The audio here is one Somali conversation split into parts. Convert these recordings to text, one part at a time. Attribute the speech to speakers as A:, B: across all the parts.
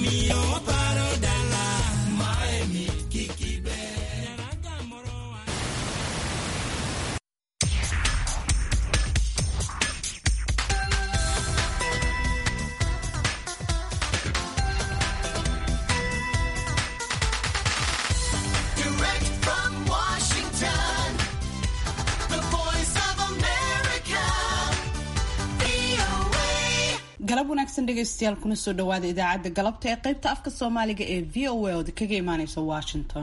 A: galab wanaagsan dhegaystayaal kuna soo dhawaada idaacadda galabta ee qaybta afka Soomaaliga ee VOA oo kaga imaanaysa Washington.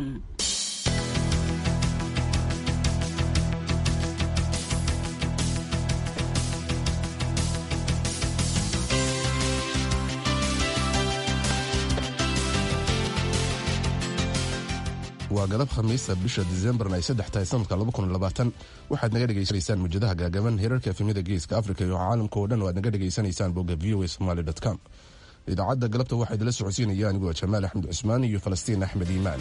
B: waa galab khamiisa bisha December ay 3 tahay sanadka 2020 waxaad naga dhageysanaysaan mujadaha gaagaban heerarka efemida geeska Afrika iyo caalamka oo dhan waad naga dhageysanaysaan bogga voasomali.com. idaacadda galabta waxay idila socodsiinayaan anigoo Jamaal Axmed Cusmaan iyo Falastiin Axmed Iimaan.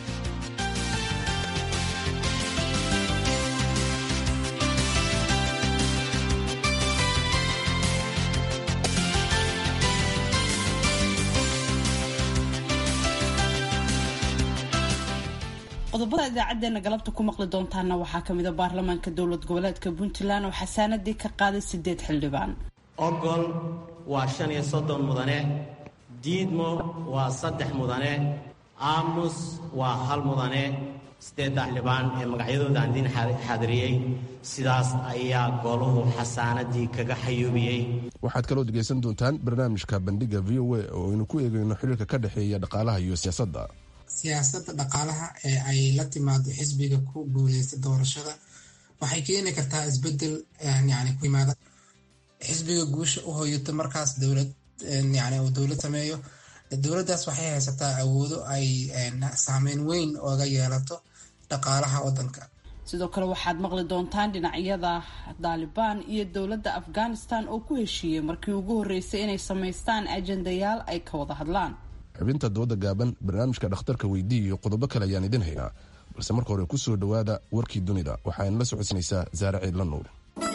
A: qodobada idaacadeena galabta ku maqli doontaana waxaa kamid ah baarlamaanka dowlad goboleedka Puntland oo xasaanadii ka qaaday 8 xildhibaan.
C: ogol waa 35 mudane, diidmo waa 3 mudane, aamus waa 1 mudane, 8 xildhibaan ee magacyadooda aan idin xaadiriyay. sidaas ayaa goluhu xasaanadii kaga xayuubiyay.
B: waxaad kaloo dhegeysan doontaan barnaamijka bandhiga VOA oo aynu ku eegayno xiriirka ka dhexeeya dhaqaalaha iyo siyaasadda.
D: siyaasadda dhaqaalaha ee ay la timaado xisbiga ku guuleysta doorashada waxay keeni kartaa isbedel ku yimaada xisbiga guusha u hoyata markaas dowlad uu dowlad sameeyo. dowladdaas waxay haysataa awoodo ay saameyn weyn ooga yeelato dhaqaalaha waddanka.
A: sidoo kale waxaad maqli doontaan dhinacyada Taliban iyo dowladda Afghanistan oo ku heshiiyey markii ugu horeysay inay sameystaan ajendayaal ay ka wada hadlaan.
B: xubinta dooda gaaban, barnaamijka dhakhtarka weydii iyo qodobo kale ayaan idin haynaa, balse marka hore ku soo dhawaada warkii dunida. waxaana la socodsiinaysaa Zaare Ciidla Nuur.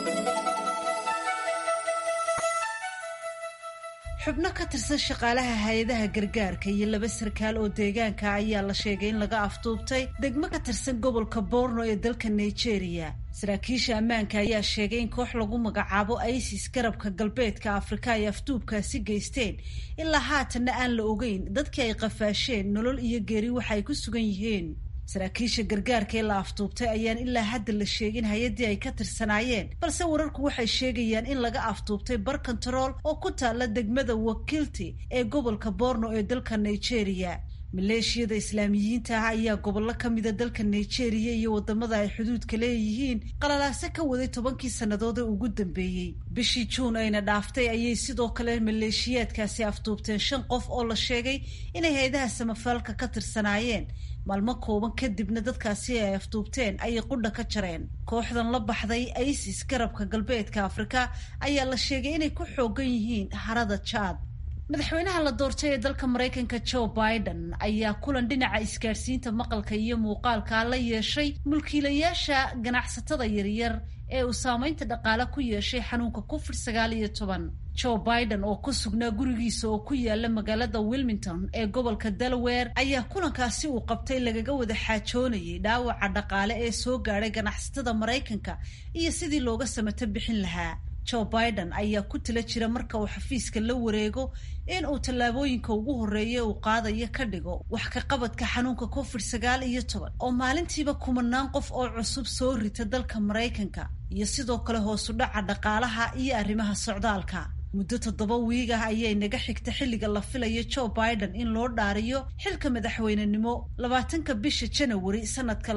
E: xubno ka tirsan shaqaalaha hay-adaha gargaarka iyo 2 sarkaal oo deegaanka ayaa la sheegay in laga afduubtay degmo ka tirsan gobolka Borno ee dalka Nigeria. saraakiisha ammaanka ayaa sheegay in koox lagu magacaabo ISIS garabka galbeedka Afrika ay afduubkaasi geysteen ilaa haatanna aan la ogeyn dadkii ay qafaasheen nolol iyo geeri waxa ay ku sugan yihiin. saraakiisha gargaarka ee la afduubtay ayaan ilaa hadda la sheegin hay-adii ay ka tirsanaayeen, balse wararku waxay sheegayaan in laga afduubtay bar control oo ku taala degmada Wakilti ee gobolka Borno ee dalka Nigeria. maleeshiyada islaamiyiinta ah ayaa gobollo ka mida dalka Nigeria iyo wadamada ay xuduudka leeyihiin qalalaase ka waday 10 sannadood ee ugu dambeeyey. bishii Juun ayna dhaaftay ayay sidoo kale maleeshiyaadkaasi afduubteen 5 qof oo la sheegay inay hay'adaha samafalka ka tirsanaayeen. maalmo kooban kadibna dadkaasi ay afduubteen ayay qudha ka jareen. kooxdan la baxday ISIS garabka galbeedka Afrika ayaa la sheegay inay ku xoogan yihiin harada Chad. madaxweynaha la doortay ee dalka Mareykanka Joe Biden ayaa kulan dhinaca isgaarsiinta maqalka iyo muuqaalka la yeeshay mulkiilayaasha ganacsatada yaryar ee uu saameynta dhaqaale ku yeeshay xanuunka COVID-19. Joe Biden oo ku sugnaa gurigiisa oo ku yaala magaalada Wilmington ee gobolka Delaware ayaa kulankaasi uu qabtay lagaga wada xaajoonayay dhaawaca dhaqaale ee soo gaadhay ganacsatada Mareykanka iyo sidii looga samato bixin lahaa. Joe Biden ayaa ku tala jira marka uu xafiiska la wareego in uu tallaabooyinka ugu horeeya uu qaadayo ka dhigo wax ka qabadka xanuunka COVID-19 oo maalintiiba 10 qof oo cusub soo rita dalka Mareykanka iyo sidoo kale hoos u dhaca dhaqaalaha iyo arrimaha socdaalka. muddo 7 wiig ah ayay naga xigta xilliga la filayo Joe Biden in loo dhaariyo xilka madaxweynenimo 20 bisha January sanadka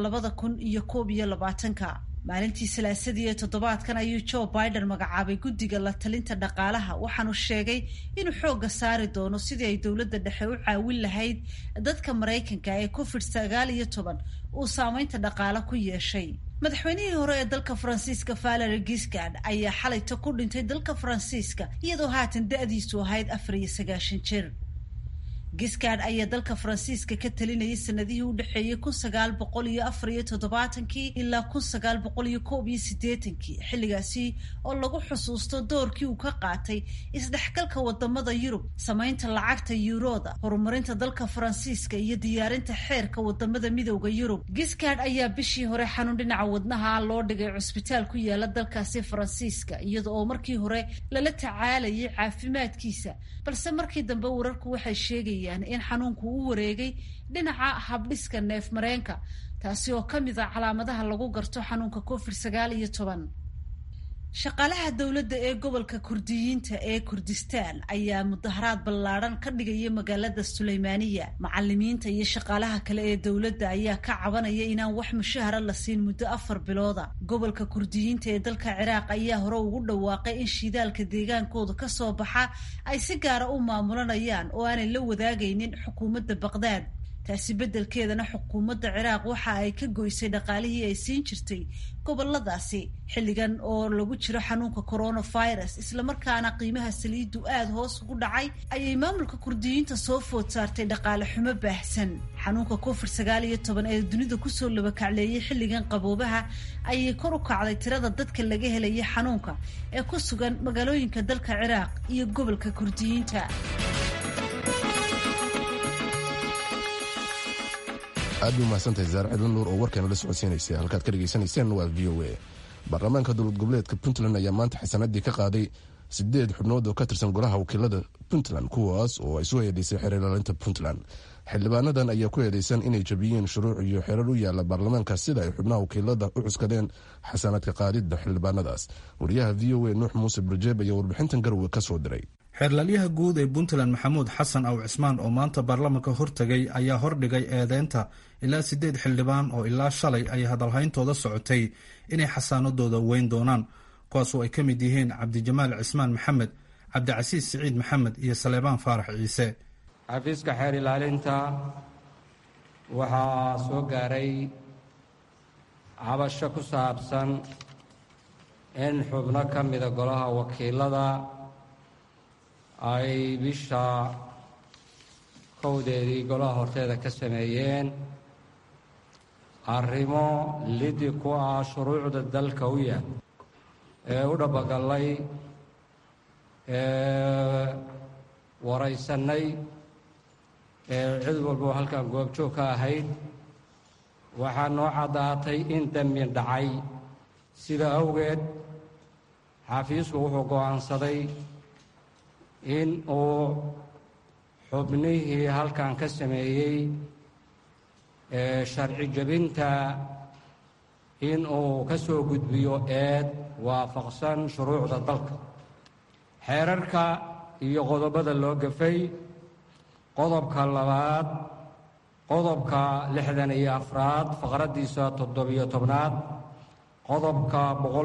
E: 2021. maalintii salaasadii ee toddobaadkan ayuu Joe Biden magacaabay guddiga la talinta dhaqaalaha, waxaanu sheegay inuu xoogga saari doono sidii ay dowladda dhexe u caawin lahayd dadka Mareykanka ee COVID-19 uu saameynta dhaqaale ku yeeshay. madaxweynihii hore ee dalka Faransiiska Valéry Giscard ayaa xalayta ku dhintay dalka Faransiiska iyadoo haatan da'diisu ahayd 94 jir. Giscard ayaa dalka Faransiiska ka talinayay sanadihii u dhaxeeyay 1974 ilaa 1981 xilligaasi oo lagu xusuusto doorkii uu ka qaatay isdhexgalka wadamada Yurub, samaynta lacagta Yuroda, horumarinta dalka Faransiiska iyo diyaarinta xeerka wadamada midowga Yurub. Giscard ayaa bishii hore xanuun dhinaca wadnaha loo dhigay cusbitaal ku yaala dalkaasi Faransiiska iyadoo oo markii hore lala tacaalayay caafimaadkiisa, balse markii dambe wararku waxay sheegayaan in xanuunku uu wareegay dhinaca habdhiska neef-mareenka, taasi oo ka mid ah calaamadaha lagu garto xanuunka COVID-19. Shaqaalaha dowladda ee gobolka Kurdiyiinta ee Kurdistaan ayaa mudaharaad ballaaran ka dhigaya magaalada Sulaymaaniya. Macallimiinta iyo shaqaalaha kale ee dowladda ayaa ka cabanaya inaan wax mushahara la siin muddo 4 bilooda. Gobolka Kurdiyiinta ee dalka Ciraaq ayaa hore ugu dhawaaqay in shidaalka deegaankooda ka soo baxa ay si gaar ah u maamulanayaan oo aanay la wadaagaynin xukuumadda Baqdaad. taasi beddelkeedana xukuumadda Ciraaq waxa ay ka goysay dhaqaalihii ay siin jirtay goboladaasi xilligan oo lagu jiro xanuunka coronavirus isla markaana qiimaha saliidu aad hoos ugu dhacay ayay maamulka Kurdiyiinta soo food saartay dhaqaale xumo baahsan. xanuunka COVID-19 ee dunida ku soo labakacleeyay xilligan qaboobaha ayay kor u kacday tirada dadka laga helay xanuunka ee ku sugan magaalooyinka dalka Ciraaq iyo gobolka Kurdiyiinta.
B: aad u mahadsantahay Zaar Cidlan Nuur oo warkeena la socodsiinaysay halkaad ka dhageysanayseen waa VOA. Baarlamaanka dowlad goboleedka Puntland ayaa maanta xasanadii ka qaaday 8 xubnood oo ka tirsan golaha wakiilada Puntland kuwaas oo ay soo eedeysay xeer ilaalinta Puntland. xildhibaanadan ayaa ku eedeysan inay jabiyeen shuruuc iyo xeerar u yaala baarlamaanka sida ay xubnaha wakiilada u cuskadeen xasanadka qaadida xildhibaanadaas. wariyaha VOA Nuux Muuse Burjeeb ayaa warbixintan Garowe ka soo diray.
F: xeerlalyaha guud ee Puntland Maxamuud Xasan Aw Cismaan oo maanta baarlamaanka hortagay ayaa hordhigay eedeynta ilaa 8 xildhibaan oo ilaa shalay ay hadalhayntooda socotay inay xasaanadooda weyn doonaan, kuwaasoo ay ka mid yihiin Cabdijamaal Cismaan Maxamed, Cabdicasiis Siciid Maxamed iyo Saleebaan Faarax Ciise.
G: xafiiska xeer ilaalinta waxaa soo gaaray cabasho ku saabsan in xubno ka mida golaha wakiilada ay bisha kowdeedii golaha horteeda ka sameeyeen arrimo lidi ku ah shuruucda dalka u yaal ee u dhabagallay waraysannay cid walba halkan goobjoog ka ahayd. waxaa noo caddaatay in dambi dhacay, sida awgeed xafiisku wuxuu go'aansaday in uu xubnihii halkan ka sameeyey sharci jebinta in uu ka soo gudbiyo eed waafaqsan shuruucda dalka, xeerarka iyo qodobada loo gafay. qodobka 2, qodobka 64 faqradiisa 17aad, qodobka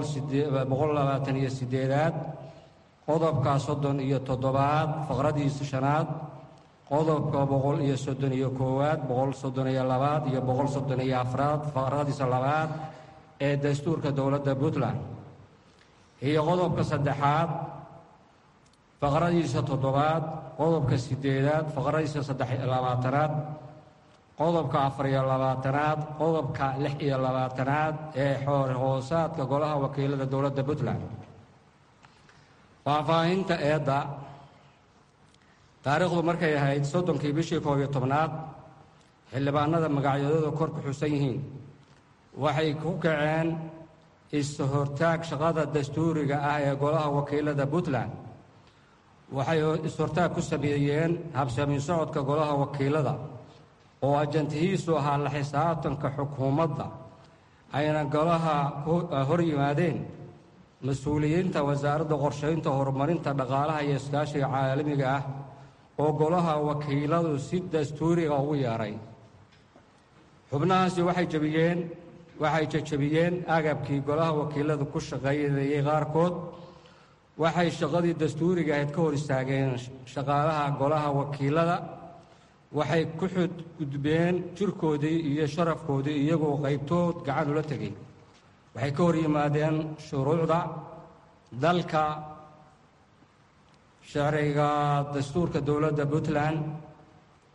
G: 128aad, qodobka 37aad faqradiisa 5aad, qodobka 131aad, 132aad iyo 134aad faqradiisa 2aad ee dastuurka dowladda Puntland, iyo qodobka 3aad faqradiisa 7aad, qodobka 8aad faqradiisa 23aad, qodobka 24aad, qodobka 26aad ee xoor hoosaadka golaha wakiilada dowladda Puntland. faahfaahinta eedda taariikhdu markay ahayd 30kii bishii 11aad, xildhibaanada magacyadooda kor ku xusan yihiin waxay ku kaceen is-hortaag shaqada dastuuriga ah ee golaha wakiilada Puntland. waxay is-hortaag ku sameeyeen habsami socodka golaha wakiilada oo ajantihiisu ahaa la xisaabtanka xukuumadda, ayna golaha hor yimaadeen mas-uuliyiinta wasaaradda qorshaynta, horumarinta dhaqaalaha iyo iskaashiga caalamiga ah oo golaha wakiiladu si dastuuriga ugu yeeray. xubnahaasi waxay jajabiyeen agabkii golaha wakiiladu ku shaqaynayay qaarkood. waxay shaqadii dastuuriga ahayd ka hor istaageen shaqaalaha golaha wakiilada. waxay ku xadgudbeen jirkoodii iyo sharafkoodii iyagoo qaybtood gacan ula tegay. waxay ka hor yimaadeen shuruucda dalka, sharciga dastuurka dowladda Puntland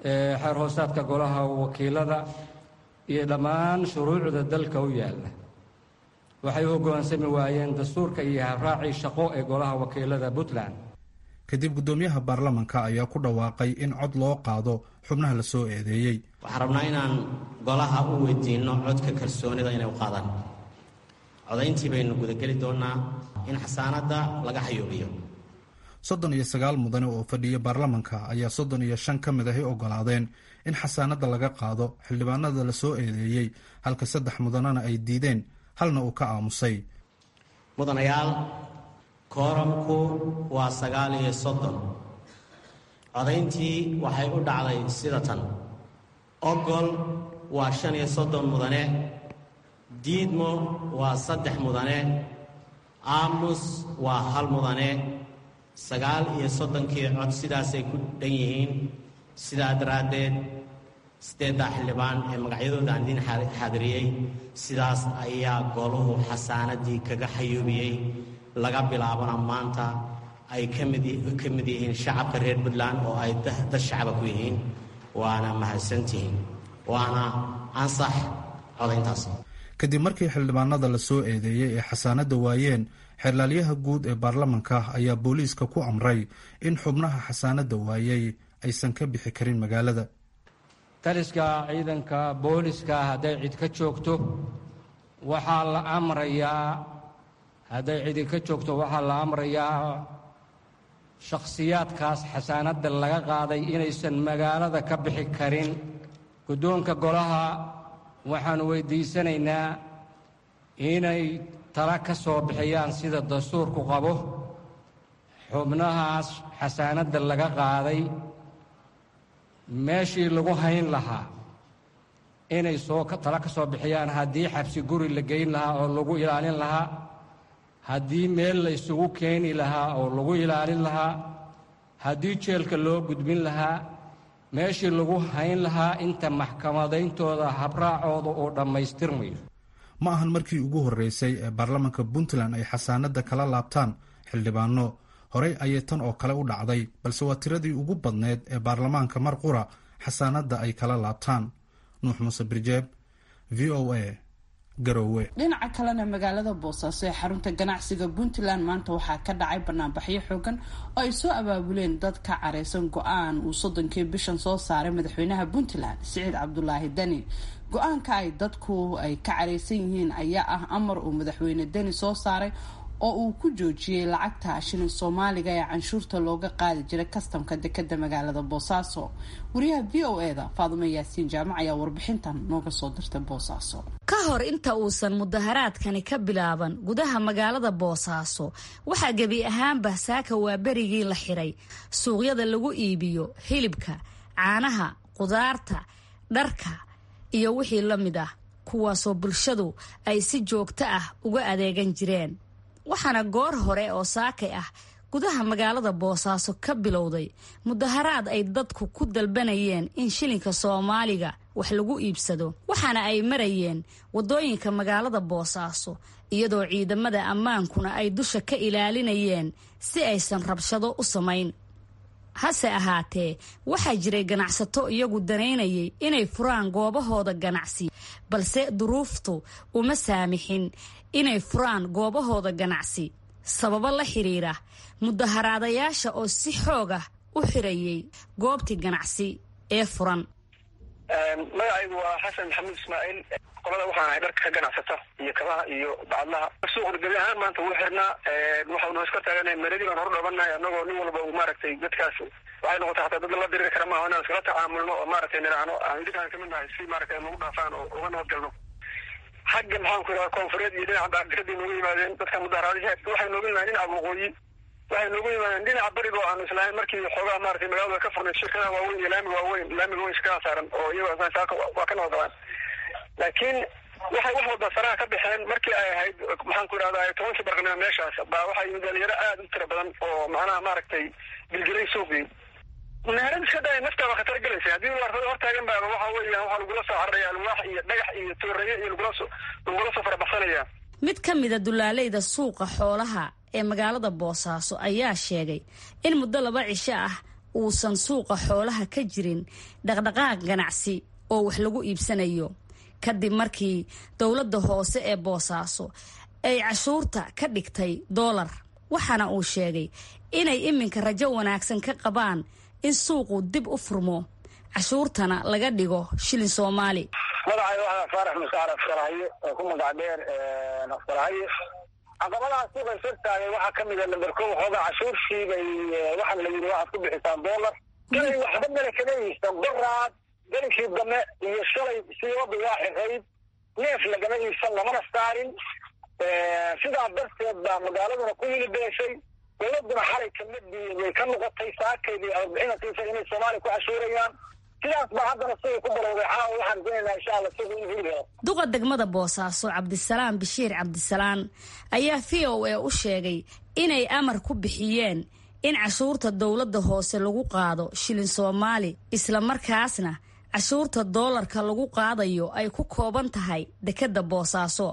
G: xeer hoosaadka golaha wakiilada iyo dhammaan shuruucda dalka u yaalla waxay u hoggaansami waayeen dastuurka iyo habraacii shaqo ee golaha wakiilada Puntland.
F: kadib guddoomiyaha baarlamanka ayaa ku dhawaaqay in cod loo qaado xubnaha la soo eedeeyey.
C: waxaan rabnaa inaan golaha u weydiinno codka kalsoonida inay u qaadaan. codayntii baynu gudageli doonaa in xasaanadda laga xayuubiyo.
F: 39 mudane oo fadhiya baarlamanka ayaa 35 ka mid ahi ogolaadeen in xasaanadda laga qaado xildhibaanada la soo eedeeyey halka 3 mudanena ay diideen halna uu ka aamusay.
C: mudanayaal kooramku waa 39. codayntii waxay u dhacday sida tan: ogol waa 35 mudane, diidmo waa 3 mudane, aamus waa 1 mudane. 39kii cod sidaasay ku dhan yihiin. sidaa daraaddeed 8 xildhibaan ee magacyadooda aan idiin xaadiriyey sidaas ayaa goluhu xasaanadii kaga xayuubiyey. laga bilaabana maanta ay ka mid yihiin shacabka reer Puntland oo ay dad shacaba ku yihiin. waana mahadsantihiin, waana ansax codayntaas.
F: kadib markii xildhibaanada la soo eedeeyey ee xasaanadda waayeen, xeerlaalyaha guud ee baarlamanka ayaa booliiska ku amray in xubnaha xasaanadda waayey aysan ka bixi karin magaalada.
G: taliska ciidanka booliska hadday cid ka joogto waxaa la amrayaa shakhsiyaadkaas xasaanadda laga qaaday inaysan magaalada ka bixi karin. guddoonka golaha waxaanu weydiisanaynaa inay tala ka soo bixiyaan sida dastuurku qabo xubnahaas xasaanadda laga qaaday meeshii lagu hayn lahaa, inay tala ka soo bixiyaan haddii xabsi guri la geyn lahaa oo lagu ilaalin lahaa, haddii meel la isugu keeni lahaa oo lagu ilaalin lahaa, haddii jeelka loo gudbin lahaa, meeshii lagu hayn lahaa inta maxkamadayntooda habraacooda uu dhammaystirmayo.
F: ma ahan markii ugu horreysay ee baarlamanka Puntland ay xasaanadda kala laabtaan xildhibaano. horey ayay tan oo kale u dhacday, balse waa tiradii ugu badneed ee baarlamaanka mar qura xasaanadda ay kala laabtaan. nuux muuse birjeeb, VOA, Garowe.
A: dhinaca kalena magaalada Boosaaso ee xarunta ganacsiga Puntland maanta waxaa ka dhacay banaanbaxyo xoogan oo ay soo abaabuleen dad ka careysan go'aan uu 30kii bishan soo saaray madaxweynaha Puntland Siciid Cabdulaahi Dani. go-aanka ay dadku ay ka careysan yihiin ayaa ah amar uu madaxweyne Dani soo saaray oo uu ku joojiyey lacagta shilin Soomaaliga ee canshuurta looga qaadi jiray kastamka dekedda magaalada Boosaaso. wariyaha VOA-da Faadumo Yaasiin Jaamac ayaa warbixintan nooga soo dirtay Boosaaso.
H: ka hor inta uusan mudaharaadkani ka bilaaban gudaha magaalada Boosaaso waxaa gebi ahaanba saaka waa berigii la xiray suuqyada lagu iibiyo hilibka, caanaha, qudaarta, dharka iyo wixii la mid ah, kuwaasoo bulshadu ay si joogto ah uga adeegan jireen. waxaana goor hore oo saakay ah gudaha magaalada Boosaaso ka bilowday mudaharaad ay dadku ku dalbanayeen in shilinka Soomaaliga wax lagu iibsado, waxaana ay marayeen wadooyinka magaalada Boosaaso iyadoo ciidamada ammaankuna ay dusha ka ilaalinayeen si aysan rabshado u samayn. hase ahaatee waxaa jiray ganacsato iyagu danaynayay inay furaan goobahooda ganacsi, balse duruuftu uma saamixin inay furaan goobahooda ganacsi sababo la xiriira mudaharaadayaasha oo si xoog ah u xirayay goobtii ganacsi ee furan.
I: magacaygu waa xasan maxamuud ismaaciil. qolada waxaan ahay dharka ka ganacsata iyo kabaha iyo bacadlaha. suuqa gebi ahaan maanta wuu xirnaa. waxaanu iska taaganahay meeladii baan hor dhoobannahay annagoo nin walba uu maaragtay dadkaas waxay noqotay xataa dad la diriri kara maaha inaan iskala tacaamulno oo maaragtay niraano aan idinkaan kamid nahay si maaragtay nagu dhaafaan oo uga nabadgalno. xagga maxaan ku idhaha koonfureed iyo dhinaca baadiradii noogu yimaadeen dadka mudaharaadyaha waxay noogu yimaadeen dhinaca waqooyi, waxay noogu yimaadeen dhinaca bariga oo aanu islahayn markii xoogaa maaragtay magaalada ka furnayd shirkadaha waaweyn iyo laamiga weyn shirkadaha saaran oo iyago saaka waa ka nabadgalaan. laakiin waxay wax walba saraha ka baxeen markii ay ahayd maxaan ku idhahdaa 10 barqanimo meeshaas baa waxaa yimid dhalinyaro aad u tira badan oo macnaha maaragtay gilgilay suuqii. munaharad iska dhaya naftaaba khatar gelaysa haddii warfado hortaagan baaba waxa weeyaan waxaa lagula soo cararaya alwaax iyo dhagax iyo tooreeye iyo lagula soo farabaxsanaya.
H: mid ka mida dulaaleyda suuqa xoolaha ee magaalada Boosaaso ayaa sheegay in muddo 2 cisho ah uusan suuqa xoolaha ka jirin dhaqdhaqaaq ganacsi oo wax lagu iibsanayo kadib markii dowladda hoose ee Boosaaso ay cashuurta ka dhigtay $1 waxaana uu sheegay inay iminka rajo wanaagsan ka qabaan in suuqu dib u furmo cashuurtana laga dhigo shilin Soomaali.
I: magacayga waxaa Faarax Musaar Afkaraye oo ku magac dheer Afkaraye caqabadaha suuqa sirtaay waxaa ka mid ah number 1 xooga cashuurtii bay waxa la yiri waxaad ku bixisaa $1 kale waxba mala kaleeysan daraad dalkii dame iyo shalay sidoo baaxeyd neef lagama iibsan lamana saarin sidaa darteed baa magaaladuna ku hilibeysan dowladuna xalay kamid ka noqotay saakaydii arbixinaysa inay Soomaali ku cashuurayaan sidaas baa haddana soo ku balowday waxaan doonaynaa insha Allah sidoo in hiliyo
H: duqa degmada Boosaaso Cabdisalaam Bashiir Cabdisalaan ayaa VOA u sheegay inay amar ku bixiyeen in cashuurta dowladda hoose lagu qaado shilin Soomaali isla markaasna cashuurta $1 lagu qaadayo ay ku kooban tahay dekada Boosaaso.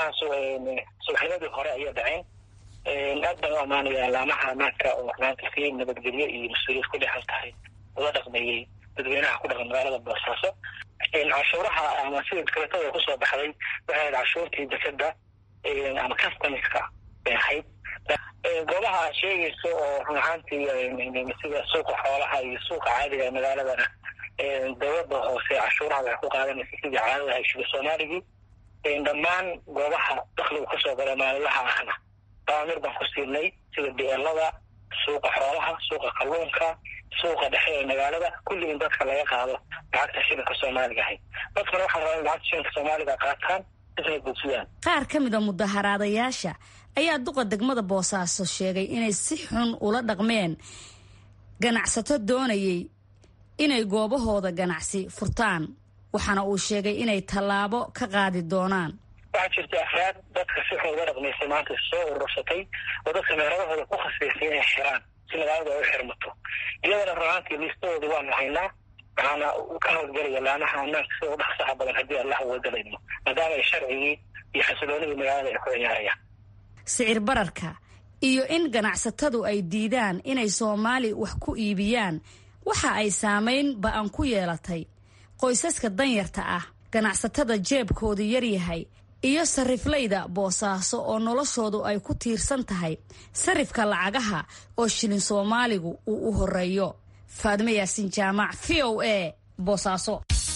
I: suuqyadii hore ayaa dhaceen aad baan u amaanaya laamaha maanta oo maanta si nabadgelyo iyo mas'uuliyad ku dhexan tahay wada dhaqmayay dadweynaha ku dhaqan magaalada Boosaaso cashuuraha ama sidoo kale ku soo baxday waxay cashuurtii dekada ama customerska ahayd goobaha sheegayso oo runaantii sida suuqa xoolaha iyo suuqa caadiga ee magaaladana dowladda hoose cashuuraha waxay ku qaadanaysaa sidii caadada ay shilin Soomaaligi dhammaan goobaha dakhliga ka soo gala maalinlaha ahna taamir baan ku siinay sida beelada suuqa xoolaha suuqa kalluunka suuqa dhexe ee magaalada kulli in dadka laga qaado lacagta shilinka Soomaaliga ah dadkana waxaa rabaa lacagta shilinka Soomaaliga qaataan inay bulshadaan
H: qaar ka mid ah mudaharaadayaasha ayaa duqa degmada Boosaaso sheegay inay si xun ula dhaqmeen ganacsato doonayay inay goobahooda ganacsi furtaan waxaana uu sheegay inay tallaabo ka qaadi doonaan.
I: waxaa jirta afraad dadka si xun uga dhaqmaysa maanta soo urursatay oo dadka meeradahooda ku khasbaysay inay xiraan si magaalada u xirmato iyadana runaantii liistooda waan haynaa waxaana ka howlgelaya laamaha ammaanka si u dhaqsaha badan haddii Allah uu wadalayno maadaama ay sharcigii iyo xasiloonidii magaalada ay ku ciyaarayaan.
H: sicir bararka iyo in ganacsatadu ay diidaan inay Soomaali wax ku iibiyaan waxa ay saameyn ba'an ku yeelatay qoysaska danyarta ah ganacsatada jeebkoodu yar yahay iyo sariflayda Boosaaso oo noloshoodu ay ku tiirsan tahay sarifka lacagaha oo shilin Soomaaligu uu u horeeyo. Faadime Yaasin Jaamac VOA Boosaaso.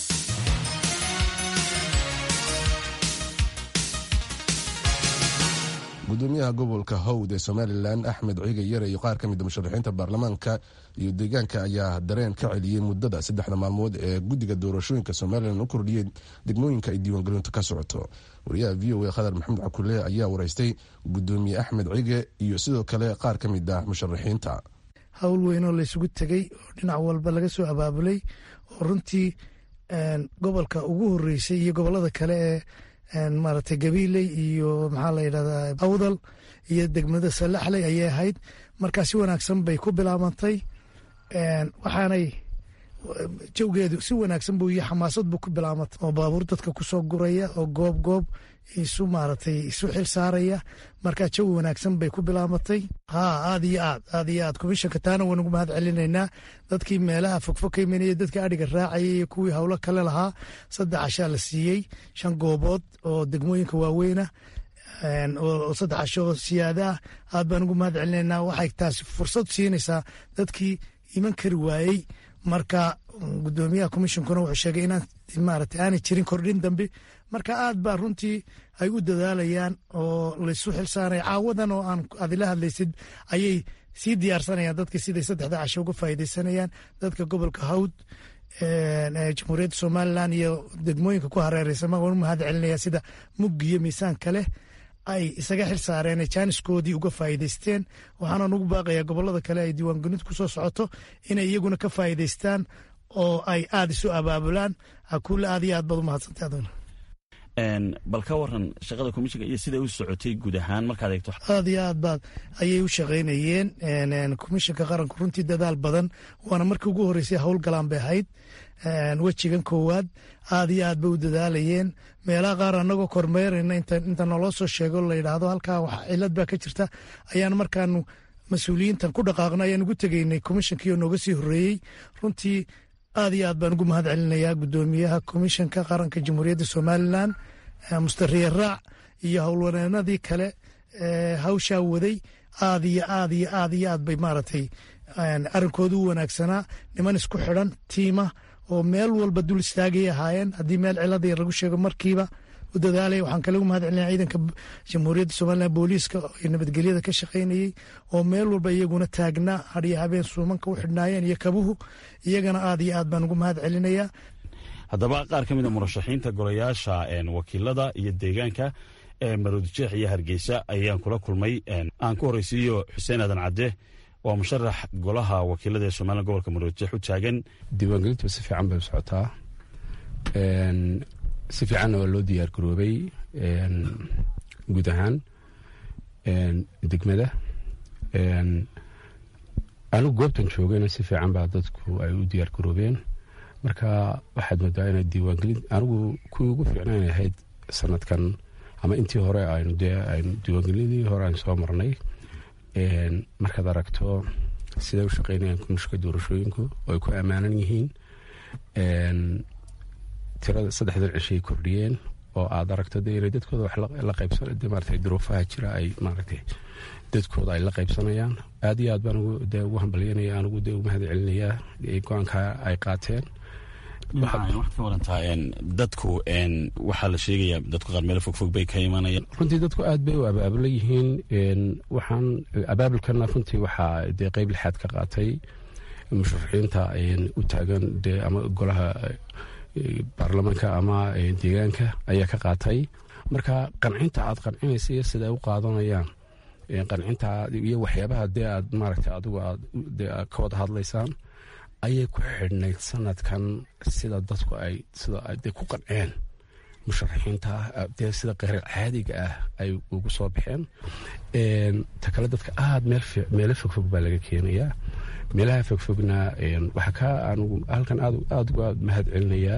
B: gudoomiyaha gobolka Hawd ee Somaliland Axmed Ciige Yare iyo qaar ka mid ah musharaxiinta baarlamaanka iyo deegaanka ayaa dareen ka celiyay muddada 3 maalmood ee guddiga doorashooyinka Somaliland u kordhiyay degmooyinka ay diiwaangelintu ka socoto. wariyaha VOA Khadar Maxamed Cakule ayaa wareystay gudoomiye Axmed Ciige iyo sidoo kale qaar ka mid ah musharaxiinta.
J: hawl weyn oo la isugu tagay oo dhinac walba laga soo abaabulay oo runtii gobolka ugu horeysay iyo gobolada kale ee maaragtay Gabiley iyo maxaa la yiraahdaa Awdal iyo degmada Salaxley ayay ahayd marka si wanaagsan bay ku bilaabantay waxaanay jawgeedu si wanaagsan buu iyo xamaasad buu ku bilaabantay oo baabuur dadka ku soo guraya oo goob isu maaragtay isu xil saaraya marka jawi wanaagsan bay ku bilaabantay aad iyo aad komishanka taana waan ugu mahad celinaynaa dadkii meelaha fogfog ka imanayay dadka adhiga raacayay iyo kuwii hawlo kale lahaa 3 casha la siiyey 5 goobood oo degmooyinka waaweyna oo 3 casho siyaada aad baan ugu mahad celinaynaa waxay taasi fursad siinaysaa dadkii iman kari waayay marka gudoomiyaha komishankuna wuxuu sheegay inaan maaragtay aanay jirin kordhin dambe marka aad baa runtii ay u dadaalayaan oo laysu xilsaanay caawadan oo aan adila hadlaysid ayay sii diyaarsanayaan dadka siday 3 casho uga faa'iidaysanayaan dadka gobolka Hawd jamhuuriyadda Somaliland iyo degmooyinka ku hareeraysan waan mahad celinayaa sida mug iyo miisaan kale ay isaga xil saareen jaaniskoodii uga faa'iidaysteen waxaana ugu baaqayaa gobolada kale ay diiwaangelintu ku soo socoto inay iyaguna ka faa'iidaystaan oo ay aad isu abaabulaan akuula aad iyo aad baad u mahadsantahay aduna
K: bal ka waran shaqada komishanka iyo sida uu socotay guud ahaan markaad eegto
J: aad iyo aad baad ayay u shaqaynayeen komishanka qaranku runtii dadaal badan waana markii ugu horeysay hawl galaan bay ahayd wejigan koowaad aad iyo aad bay u dadaalayeen meelaha qaar annagoo kormeerayna inta naloo soo sheego la yidhaahdo halkaa wax cilad baa ka jirta ayaan markaanu mas-uuliyiintan ku dhaqaaqna ayaan ugu tegaynay komishankii oo nooga sii horreeyey runtii aad iyo aad baan ugu mahad celinayaa guddoomiyaha komishanka qaranka jamhuuriyadda somalilan mustariye raac iyo howlwaneenadii kale hawshaa waday aad iyo aad iyo aad iyo aad bay maaragtay arrinkoodu u wanaagsanaa niman isku xidhan tiima oo meel walba dul istaagay ahaayeen haddii meel cilada yar lagu sheego markiiba u dadaalaya waxaan kalagu mahad celinaya ciidanka jamhuuriyadda somalilan booliiska ee nabadgelyada ka shaqaynayey oo meel walba iyaguna taagnaa hadhiyo habeen suumanka u xidhnaayeen iyo kabuhu iyagana aad iyo aad baan ugu mahad celinayaa.
K: haddaba qaar ka mid a murashaxiinta golayaasha wakiilada iyo deegaanka maroodijeex iyo hargeysa ayaan kula kulmay. aan ku horeysiiyo xuseen aadan cadde waa musharax golaha wakiilada ee somalilan gobolka maroodijeex u taagan.
L: diiwaangelintu si fiican bay u socotaa, si fiicanna waa loo diyaar garoobay guud ahaan degmada. anigu goobtan joogayna si fiican baa dadku ay u diyaar garoobeen, marka waxaad moodaa inay diiwaangelin anigu kuwii ugu fiicnayn ahayd sanadkan ama intii hore aynu diiwaangelinii hore aynu soo marnay. markaad aragto siday u shaqaynayaan komishanka doorashooyinku oo ay ku ammaanan yihiin, tirada 3 cishay kordhiyeen oo aad aragto de inay dadkooda wax la qaybsan maaragtay duruufaha jira ay maaragtay dadkooda ay la qaybsanayaan. aad iyo aad baan ugu hambalyanaya, anigu de umahad celinayaa go-aanka ay qaateen.
K: waxaad ka warantaa dadku waxaa la sheegayaa dadku qaar meelo fogfog bay ka imanayaan.
L: runtii dadku aad bay u abaabulan yihiin. waxaan abaabulkana runtii waxaa dee qeyb lixaad ka qaatay musharaxiinta u taagan dee ama golaha baarlamaanka ama deegaanka ayaa ka qaatay. marka qancinta aad qancinaysa iyo sida ay u qaadanayaan qancinta iyo waxyaabaha dee aad maaragtay adigu aad ka wada hadlaysaan ayay ku xidhnayd sanadkan sida dadku ay ku qanceen musharaxiinta dee sida qeyr caadiga ah ay ugu soo baxeen. ta kale dadka aad meelo fogfog baa laga keenayaa. meelaha fogfogna waxaa ka anigu halkan aad uga mahad celinayaa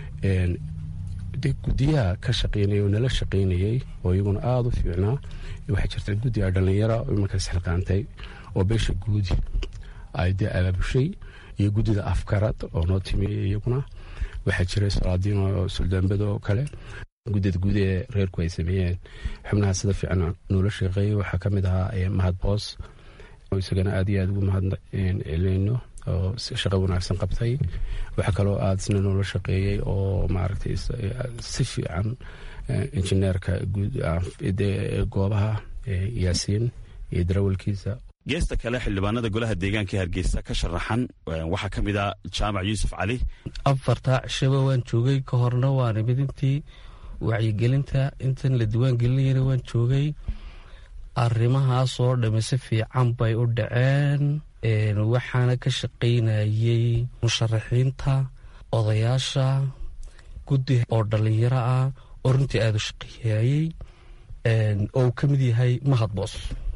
L: de guddiyaha ka shaqaynaya oo nala shaqaynayay oo iyaguna aada u fiicnaa. waxaa jirta guddiga dhallinyara markaas xilqaantay oo beesha guudi ay dee abaabushay iyo guddida afkarad oo noo timiyey. iyaguna waxaa jiray salaadiin oo suldaanbada oo kale guddida guud ee reerku ay sameeyeen. xubnaha sida fiican noola shaqeeyey waxaa ka mid ahaa mahad boos oo isagana aad iyo aad ugu mahad celinayno oo shaqo wanaagsan qabtay. waxaa kaloo aad isna noola shaqeeyey oo maaragtay si fiican injineerka guud goobaha yaasiin iyo darawalkiisa.
K: geesta kale xildhibaanada golaha deegaanka hargeysa ka sharaxan waxaa ka mid ah jaamac yuusuf cali.
M: 4 cishaba waan joogay, ka horna waan imid intii wacyigelinta intan la diiwaangelinayana waan joogay. arrimahaasoo dhamme si fiican bay u dhaceen. waxaana ka shaqaynayay musharaxiinta, odayaasha, guddi oo dhallinyaro ah oo runtii aada u shaqeeyayey oo uu ka mid yahay mahad boos.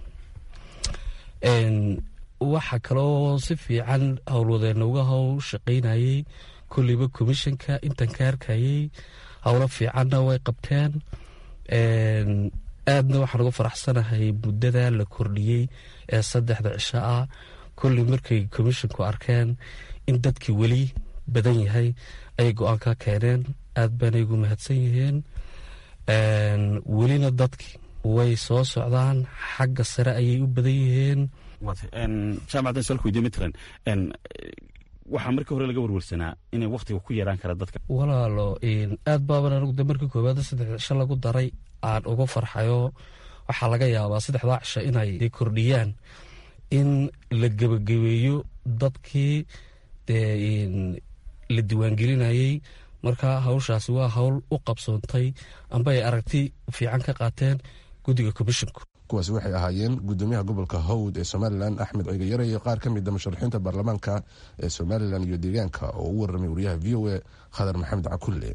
M: waxa kaloo si fiican howlwadeenna uga howl shaqaynayey kolliba komishanka intan ka arkayey howlo fiicanna way qabteen. aadna waxaan uga faraxsanahay muddada la kordhiyey ee 3 cisho ah. kolli markay komishanku arkeen in dadkii weli badan yahay ayay go-aan ka keeneen. aad baanay ugu mahadsan yihiin. welina dadki way soo socdaan, xagga sare ayay u badan yihiin.
K: jaamacaddan sualka weydiye matlan waxaa markii hore laga warwarsanaa inay waktiga ku yaraan kara dadka.
M: walaalo aad baaban anigu de markii koowaad 3 cisho lagu daray aan uga farxayo. waxaa laga yaabaa 3 cisho inay kordhiyaan in la gebagabeeyo dadkii dee la diiwaangelinayey. marka hawshaasi waa hawl u qabsoontay amba ay aragti fiican ka qaateen guddiga komishinku.
B: kuwaasi waxay ahaayeen gudoomiyaha gobolka hawd ee somalilan axmed cigayare iyo qaar ka mid a musharaxiinta baarlamaanka ee somalilan iyo deegaanka oo u warramay wariyaha v o a khadar maxamed cakulle.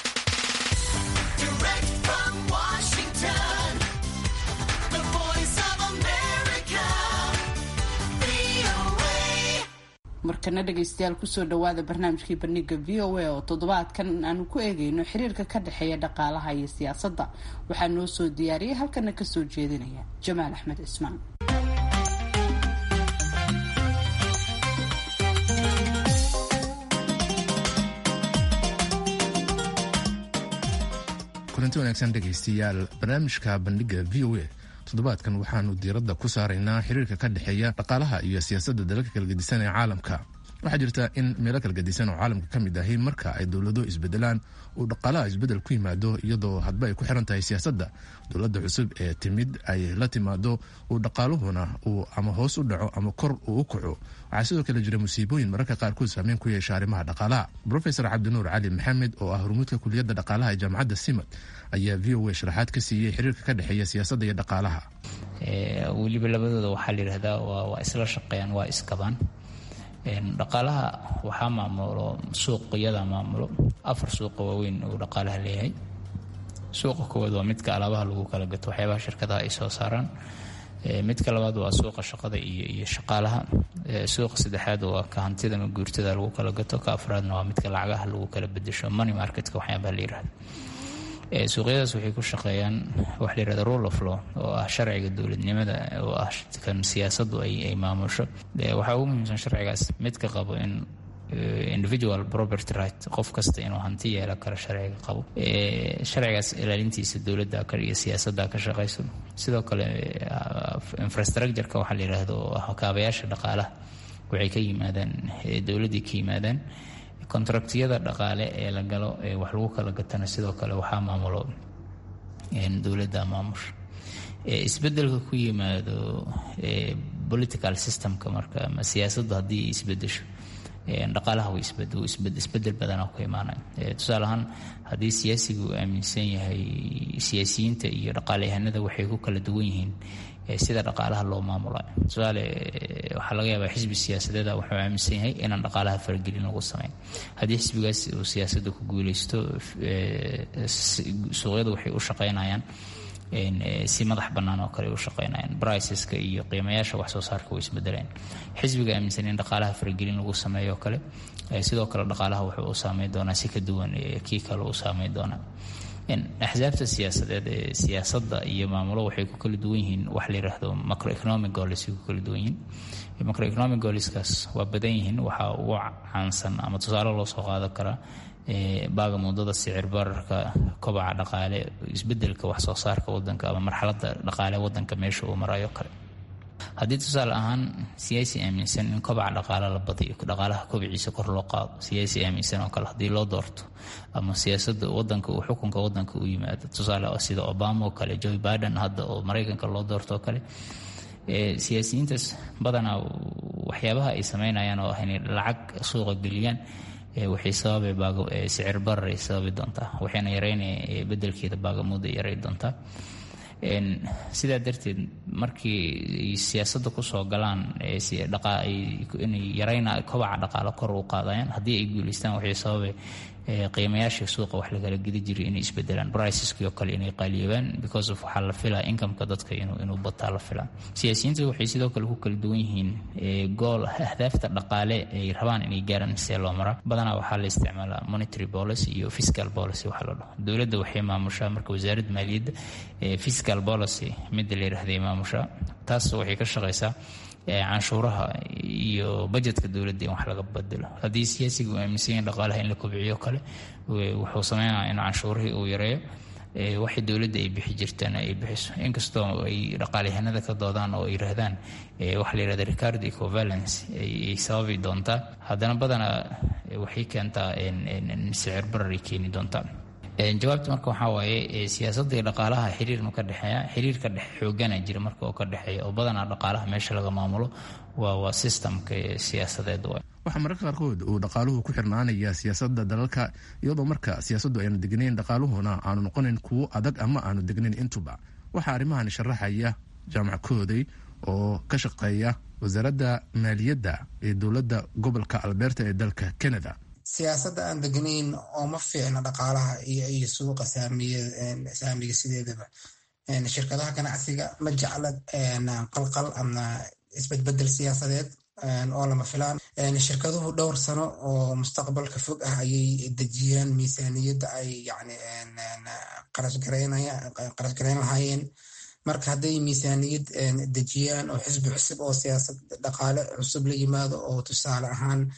A: markana dhegaystayaal kusoo dhawaada barnaamijkii bandhiga v o a oo toddobaadkan aanu ku eegayno xiriirka ka dhexeeya dhaqaalaha iyo siyaasadda. waxaa noo soo diyaariyay halkana kasoo jeedinaya jamaal axmed cismaan.
B: kulanti wanaagsan dhegaystayaal barnaamijka bandhiga v o a toddobaadkan waxaanu diiradda ku saaraynaa xiriirka ka dhexeeya dhaqaalaha iyo siyaasadda dalalka kala gedisan ee caalamka. waxaa jirta in meelo kala gedisan oo caalamka ka mid ahi marka ay dowlado isbedelaan uu dhaqaalaha isbedel ku yimaado iyadoo hadba ay ku xiran tahay siyaasadda dowladda cusub ee timid ay la timaado uu dhaqaaluhuna uu ama hoos u dhaco ama kor uu u kaco. waxaa sidoo kale jira musiibooyin mararka qaarkood saameyn ku yeesha arrimaha dhaqaalaha. Profesor cabdinuur cali maxamed oo ah hormuudka kuliyadda dhaqaalaha ee jaamacadda simad ayaa v o a sharaxaad ka siiyey xiriirka ka dhexeeya siyaasadda iyo dhaqaalaha.
N: weliba labadooda waxaa la yidhahdaa waa isla shaqeeyaan, waa iskabaan. dhaqaalaha waxaa maamulo suuqyada maamulo 4 suuqa waaweyn uu dhaqaalaha leeyahay. suuqa koowaad waa midka alaabaha lagu kala gato, waxyaabaha shirkadaha ay soo saaraan. midka labaad waa suuqa shaqada iyo shaqaalaha. suuqa saddexaad waa ka hantida ama guurtada lagu kala gato. ka afraadna waa midka lacagaha lagu kala bedesho, money marketka waxyaabaha la yidhahdo. suuqyadaas waxay ku shaqeeyaan wax la yidhahda rule of law oo ah sharciga dowladnimada oo ah kan siyaasaddu ay maamusho. waxaa ugu muhiimsan sharcigaas midka qabo in individual property right qof kasta inuu hanti yeelan karo sharciga qabo. sharcigaas ilaalintiisa dowladda iyo siyaasadda ka shaqayso. sidoo kale infrastructureka waxaa la yidhaahdo oo ah kaabayaasha dhaqaalaha waxay ka yimaadaan dowladdii ka yimaadaan. kontraktiyada dhaqaale ee la galo ee wax lagu kala gatana sidoo kale waxaa maamulo dowladda maamusha. isbedelka ku yimaado political systemka marka ama siyaasaddu haddii isbedesho dhaqaalaha isbedel badanaa ku imaanaya. tusaale ahaan haddii siyaasigu uu aaminsan yahay siyaasiyiinta iyo dhaqaaleyahanada waxay ku kala duwan yihiin sida dhaqaalaha loo maamulayo. tusaale waxaa laga yaabaa xisbi siyaasadeeda wuxuu aaminsan yahay inaan dhaqaalaha faragelin lagu samayn. haddii xisbigaas uu siyaasadda ku guuleysto suuqyadu waxay u shaqaynayaan si madax bannaan oo kale u shaqaynayaan. briceska iyo qiimayaasha wax soo saarka way isbedeleen. xisbiga aaminsan in dhaqaalaha faragelin lagu sameeyo kale sidoo kale dhaqaalaha wuxuu u saameyn doonaa si ka duwan kii kale u saameyn doonaa. axsaabta siyaasadeed ee siyaasadda iyo maamulo waxay ku kala duwan yihiin wax la yidhaahdo macroeconomic goals ku kala duwan yihiin. macroeconomic goalskaas waa badan yihiin. waxaa ugu caansan ama tusaale loo soo qaadan karaa baaga muddada sicir bararka, kobaca dhaqaale, isbedelka wax soo saarka wadanka ama marxaladda dhaqaale wadanka meesha uu marayo kale. haddii tusaale ahaan siyaasi aaminsan in kobaca dhaqaale la badiyo, dhaqaalaha kobiciisa kor loo qaado, siyaasi aaminsan oo kale haddii loo doorto ama siyaasadda wadanka uu xukunka wadanka u yimaado, tusaale sida Obama oo kale, Joe Biden hadda oo Mareykanka loo doorto oo kale, siyaasiyiintaas badanaa waxyaabaha ay sameynayaan oo ah inay lacag suuqa geliyaan waxay sababay sicir barar ay sababi doontaa, waxayna yareynaya bedelkeeda baagamuud ay yareyn doontaa. sidaa darteed markii siyaasadda kusoo galaan inay yareyna kobaca dhaqaale kor u qaadayaan, haddii ay guuleystaan waxay sababay qiimayaasha suuqa wax lagala gedi jiray inay isbedelaan, briceski oo kale inay qaaliyoobaan because of waxaa la filaa incomeka dadka inuu bataa la filaa. siyaasiyiinta waxay sidoo kale ku kala duwan yihiin gool ahdaafta dhaqaale ay rabaan inay gaaraan see loo maraa. badanaa waxaa la isticmaalaa monetary policy iyo fiscal policy waxa la dhaho. dowladda waxay maamushaa marka wasaaradda maaliyadda fiscal policy midda la yidhaahday maamushaa. taas waxay ka shaqaysaa canshuuraha iyo budgetka dowladda in wax laga bedelo. haddii siyaasiga uu aaminsan yahay dhaqaalaha in la kobciyo kale wuxuu sameynaya in canshuurihii uu yareeyo waxay dowladda ay bixi jirtaan ay bixiso. inkastoo ay dhaqaaleyahanada ka doodaan oo ay yidhaahdaan waxa la yidhahda Ricardo equivalence ay sababi doontaa, haddana badanaa waxay keentaa sicir barar ay keeni doontaa. jawaabta marka waxaa waaye siyaasadda iyo dhaqaalaha xiriir ma ka dhexeeya. xiriirka xoogana jira marka oo ka dhexeeya oo badanaa dhaqaalaha meesha laga maamulo waa systemka siyaasadeed.
B: waxaa mararka qaarkood uu dhaqaaluhu ku xirnaanaya siyaasadda dalalka iyadoo marka siyaasaddu aynu degnayn dhaqaaluhuna aanu noqonayn kuwo adag ama aanu degnayn intuba. waxaa arrimahan sharaxaya jaamac kooday oo ka shaqeeya wasaaradda maaliyadda ee dowladda gobolka Alberta ee dalka Canada.
D: siyaasadda aan degnayn oo ma fiicna dhaqaalaha iyo suuqa saamiga sideedaba. shirkadaha ganacsiga ma jecla qalqal ama isbedbedel siyaasadeed oo lama filaan. shirkaduhu dhowr sano oo mustaqbalka fog ah ayay dejiyaan miisaaniyadda ay qarash garayn lahaayeen. marka hadday miisaaniyad dejiyaan oo xisbi cusub oo siyaasad dhaqaale cusub la yimaado oo tusaale ahaan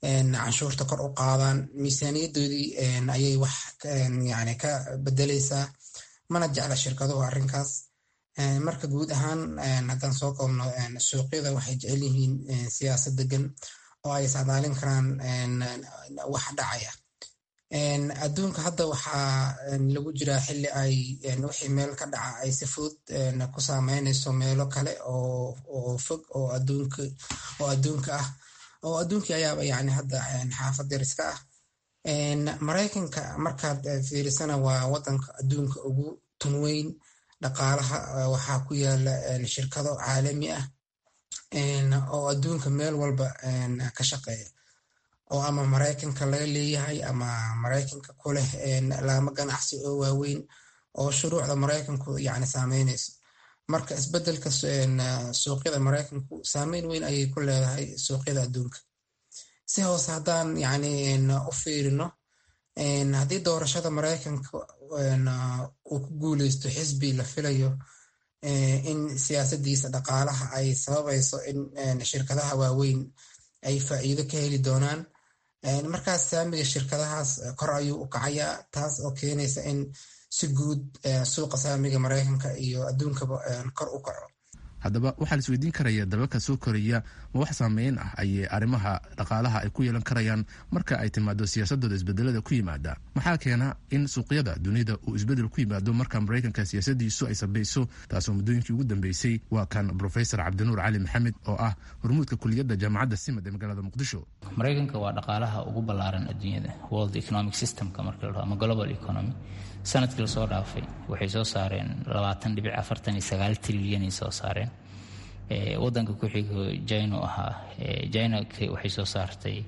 D: canshuurta kor u qaadaan, miisaaniyadoodii ayay wax yani ka bedeleysaa, mana jecla shirkaduhu arrinkaas. Marka guud ahaan haddaan soo koobno, suuqyada waxay jecel yihiin siyaasad degan oo ay saadaalin karaan wax dhacaya. Adduunka hadda waxaa lagu jiraa xilli ay wixii meel ka dhaca ay si fudud ku saameynayso meelo kale oo fog oo adduunka ah, oo adduunkii ayaaba yani hadda xaafad yariska ah. Maraykanka markaad fiirisana waa wadanka adduunka ugu tunweyn dhaqaalaha, waxaa ku yaala shirkado caalami ah oo adduunka meel walba ka shaqeeya, oo ama Maraykanka laga leeyahay ama Maraykanka ku leh laamo ganacsi oo waaweyn oo shuruucda Maraykanku yani saameynayso. Marka isbedelka suuqyada Maraykanku saameyn weyn ayay ku leedahay suuqyada adduunka. Si hoose haddaan yani u fiirino, haddii doorashada Maraykanka uu ku guuleysto xisbi la filayo in siyaasadiisa dhaqaalaha ay sababayso in shirkadaha waaweyn ay faa'iido ka heli doonaan, markaas saamiga shirkadahaas kor ayuu u kacayaa, taas oo keenaysa in si guud suuqa saamiga Maraykanka iyo adduunkaba kor u kaco.
B: haddaba waxaa la isweydiin karaya dalalka soo koraya ma wax saameyn ah ayay arrimaha dhaqaalaha ay ku yeelan karayaan marka ay timaado siyaasadooda isbedelada ku yimaada? Maxaa keena in suuqyada dunida uu isbedel ku yimaado marka Maraykanka siyaasadiisu ay sabayso? taasoo muddooyinkii ugu dambeysay. waa kan Professor Cabdinuur Cali Maxamed oo ah hormuudka kuliyadda jaamacadda simad ee magaalada Muqdisho.
N: Maraykanka waa dhaqaalaha ugu ballaaran adduunyada, World Economic Systemka marka la dhaho, ama Global Economy. sanadkii la soo dhaafay waxay soo saareen 20.49 trilyan ay soo saareen. Wadanka ku xigo China ahaa, China waxay soo saartay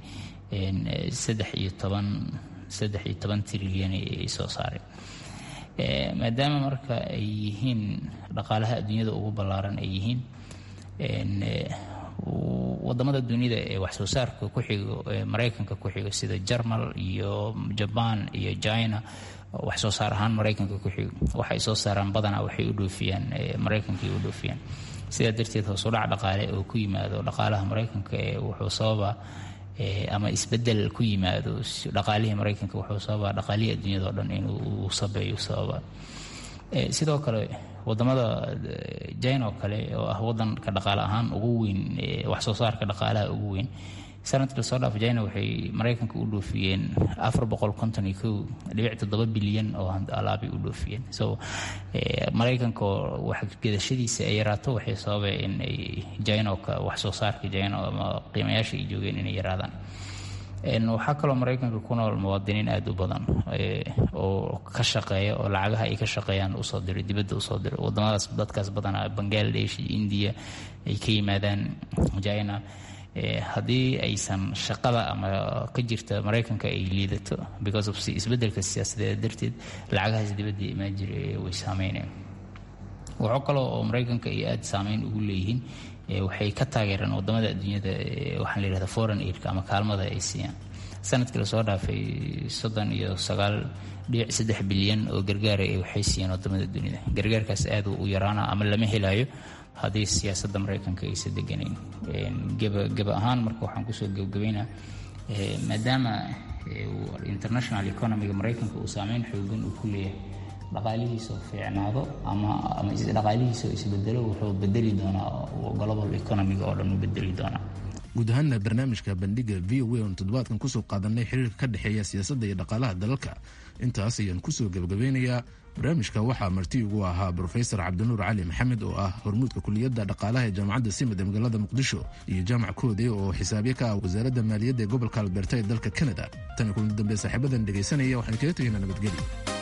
N: 13 trilyan ay soo saareen. Maadaama marka ay yihiin dhaqaalaha adduunyada ugu ballaaran ay yihiin, wadamada dunida ee wax soo saarka ku xigo Maraykanka ku xigo sida Jarmal iyo Japan iyo China, wax soo saar ahaan Maraykanka ku xigo waxay soo saaraan badanaa waxay u dhoofiyaan Maraykanka u dhoofiyaan. sidaa darteed hoos u dhac dhaqaale oo ku yimaado dhaqaalaha Maraykanka wuxuu sababa ama isbedel ku yimaado dhaqaalihii Maraykanka wuxuu sababa dhaqaalihii adduunyada oo dhan inuu sabeeyo sababa. Sidoo kale wadamada China oo kale oo ah wadanka dhaqaale ahaan ugu weyn, wax soo saarka dhaqaalaha ugu weyn, sanadkii soo dhaaf China waxay Maraykanka u dhoofiyeen 451.7 bilyan oo alaabi u dhoofiyeen. So Maraykanka wax gadashadiisa ay yaraato waxay sababay in China wax soo saarka China ama qiimayaasha ay joogeen inay yaraadaan. waxaa kaloo Maraykanka ku nool muwaadiniin aad u badan oo ka shaqeeya oo lacagaha ay ka shaqeeyaan usoo diray dibadda usoo diray wadamadaas. dadkaas badanaa Bangladesh iyo India ay ka yimaadaan China. haddii aysan shaqada ama ka jirta Maraykanka ay liidato because of isbedelka siyaasadeed darteed, lacagahaas dibadda imaan jiray way saameynayaan. waxaa kaloo oo Maraykanka ay aad saameyn ugu leeyihiin, waxay ka taageeraan wadamada adduunyada waxaan la yidhahdaa foreign aid ama kaalmada ay siiyaan. sanadkii lasoo dhaafay 39.3 bilyan oo gargaar ah waxay siiyeen wadamada dunida. gargaarkaas aad u yaraana ama lama helayo haddii siyaasadda Maraykanka aysan deganayn. gaba ahaan marka waxaan kusoo gabagabaynaa, maadaama international economiga Maraykanka uu saameyn xoogan uu ku leeyahay, dhaqaalihiisa fiicnaado ama dhaqaalihiisa isbedelo wuxuu bedeli doonaa global economiga oo dhan u bedeli doonaa.
B: guud ahaanna barnaamijka bandhiga VOA oon toddobaadkan kusoo qaadanay xiriirka ka dhexeeya siyaasadda iyo dhaqaalaha dalalka. intaas ayaan kusoo gabagabeynayaa. barnaamijka waxaa marti ugu ahaa Professor Cabdinuur Cali Maxamed oo ah hormuudka kuliyadda dhaqaalaha ee jaamacadda simad ee magaalada Muqdisho, iyo jaamac Koode oo xisaabiye ka ah wasaaradda maaliyadda ee gobolka Alberta ee dalka Canada. tan kulan dambe saaxiibadan dhegaysanaya waxaan kaga tegaynaa nabadgelyo.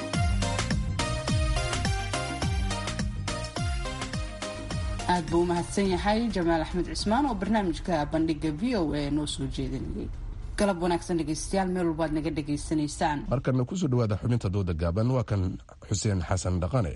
A: aad buu u mahadsan yahay Jamaal Axmed Cismaan oo barnaamijka bandhiga VOA noo soo jeedinayay. galab wanaagsan dhegaystayaal, meel walbaad naga dhegaysanaysaan.
B: markana kusoo dhawaada xubinta dooda gaaban. waa kan Xuseen Xasan Dhaqane.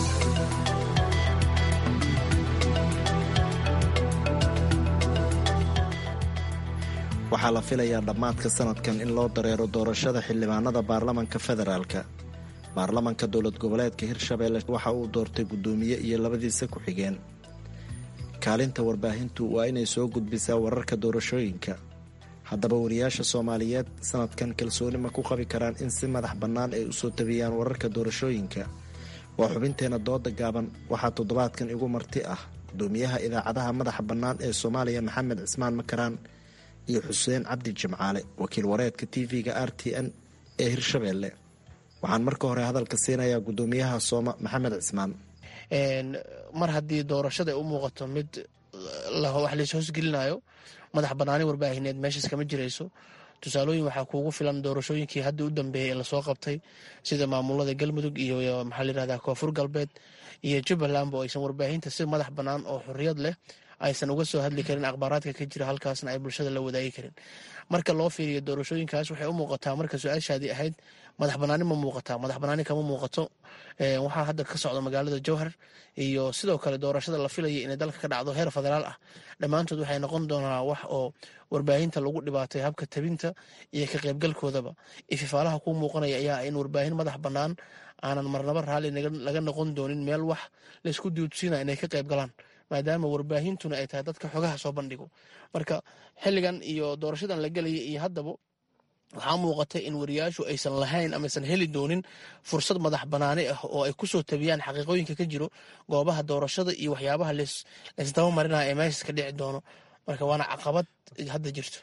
O: waxaa la filayaa dhammaadka sanadkan in loo dareero doorashada xildhibaanada baarlamanka federaalka. baarlamanka dowlad goboleedka Hirshabeelle waxa uu doortay guddoomiye iyo labadiisa ku-xigeen. kaalinta warbaahintu waa inay soo gudbisaa wararka doorashooyinka. haddaba wariyaasha soomaaliyeed sanadkan kalsooni ma ku qabi karaan in si madax bannaan ay usoo tabiyaan wararka doorashooyinka? waa xubinteena dooda gaaban. waxaa toddobaadkan igu marti ah gudoomiyaha idaacadaha madaxa bannaan ee soomaaliya maxamed cismaan makaraan iyo xuseen cabdi jimcaale, wakiil wareedka tv-ga RTN ee hirshabeelle. waxaan marka hore hadalka siinayaa gudoomiyaha sooma maxamed cismaan.
P: mar haddii doorashada ay u muuqato mid wax laishoosgelinayo, madax bannaani warbaahineed meeshaas kama jirayso. tusaalooyin waxaa kuugu filan doorashooyinkii hadda u dambeeyey ee lasoo qabtay sida maamulada galmudug iyo maxaa layirahdaa koonfur galbeed iyo jubbaland oo aysan warbaahinta si madax bannaan oo xorriyad leh aysan uga soo hadli karin akhbaaraadka ka jira halkaasna ay bulshada la wadaagi karin. marka loo fiiriyo doorashooyinkaas waxay u muuqataa, marka su-aashaadii ahayd madax bannaani ma muuqataa, madax bannaani kama muuqato. waxaa hadda ka socda magaalada jowhar iyo sidoo kale doorashada la filaya inay dalka ka dhacdo heer federaal ah, dhammaantood waxay noqon doonaa wax oo warbaahinta lagu dhibaatay habka tabinta iyo ka qaybgalkoodaba. ififaalaha kuu muuqanaya ayaa in warbaahin madax bannaan aanan marnaba raalli laga noqon doonin meel wax laysku duudsiinaya inay ka qayb galaan, maadaama warbaahintuna ay tahay dadka xogaha soo bandhigo. marka xilligan iyo doorashadan la gelaya iyo haddaba waxaa muuqatay in wariyaashu aysan lahayn ama aysan heli doonin fursad madax bannaani ah oo ay kusoo tabiyaan xaqiiqooyinka ka jiro goobaha doorashada iyo waxyaabaha laysdaba marinaya ee meeshaas ka dhici doono. marka waana caqabad hadda jirto.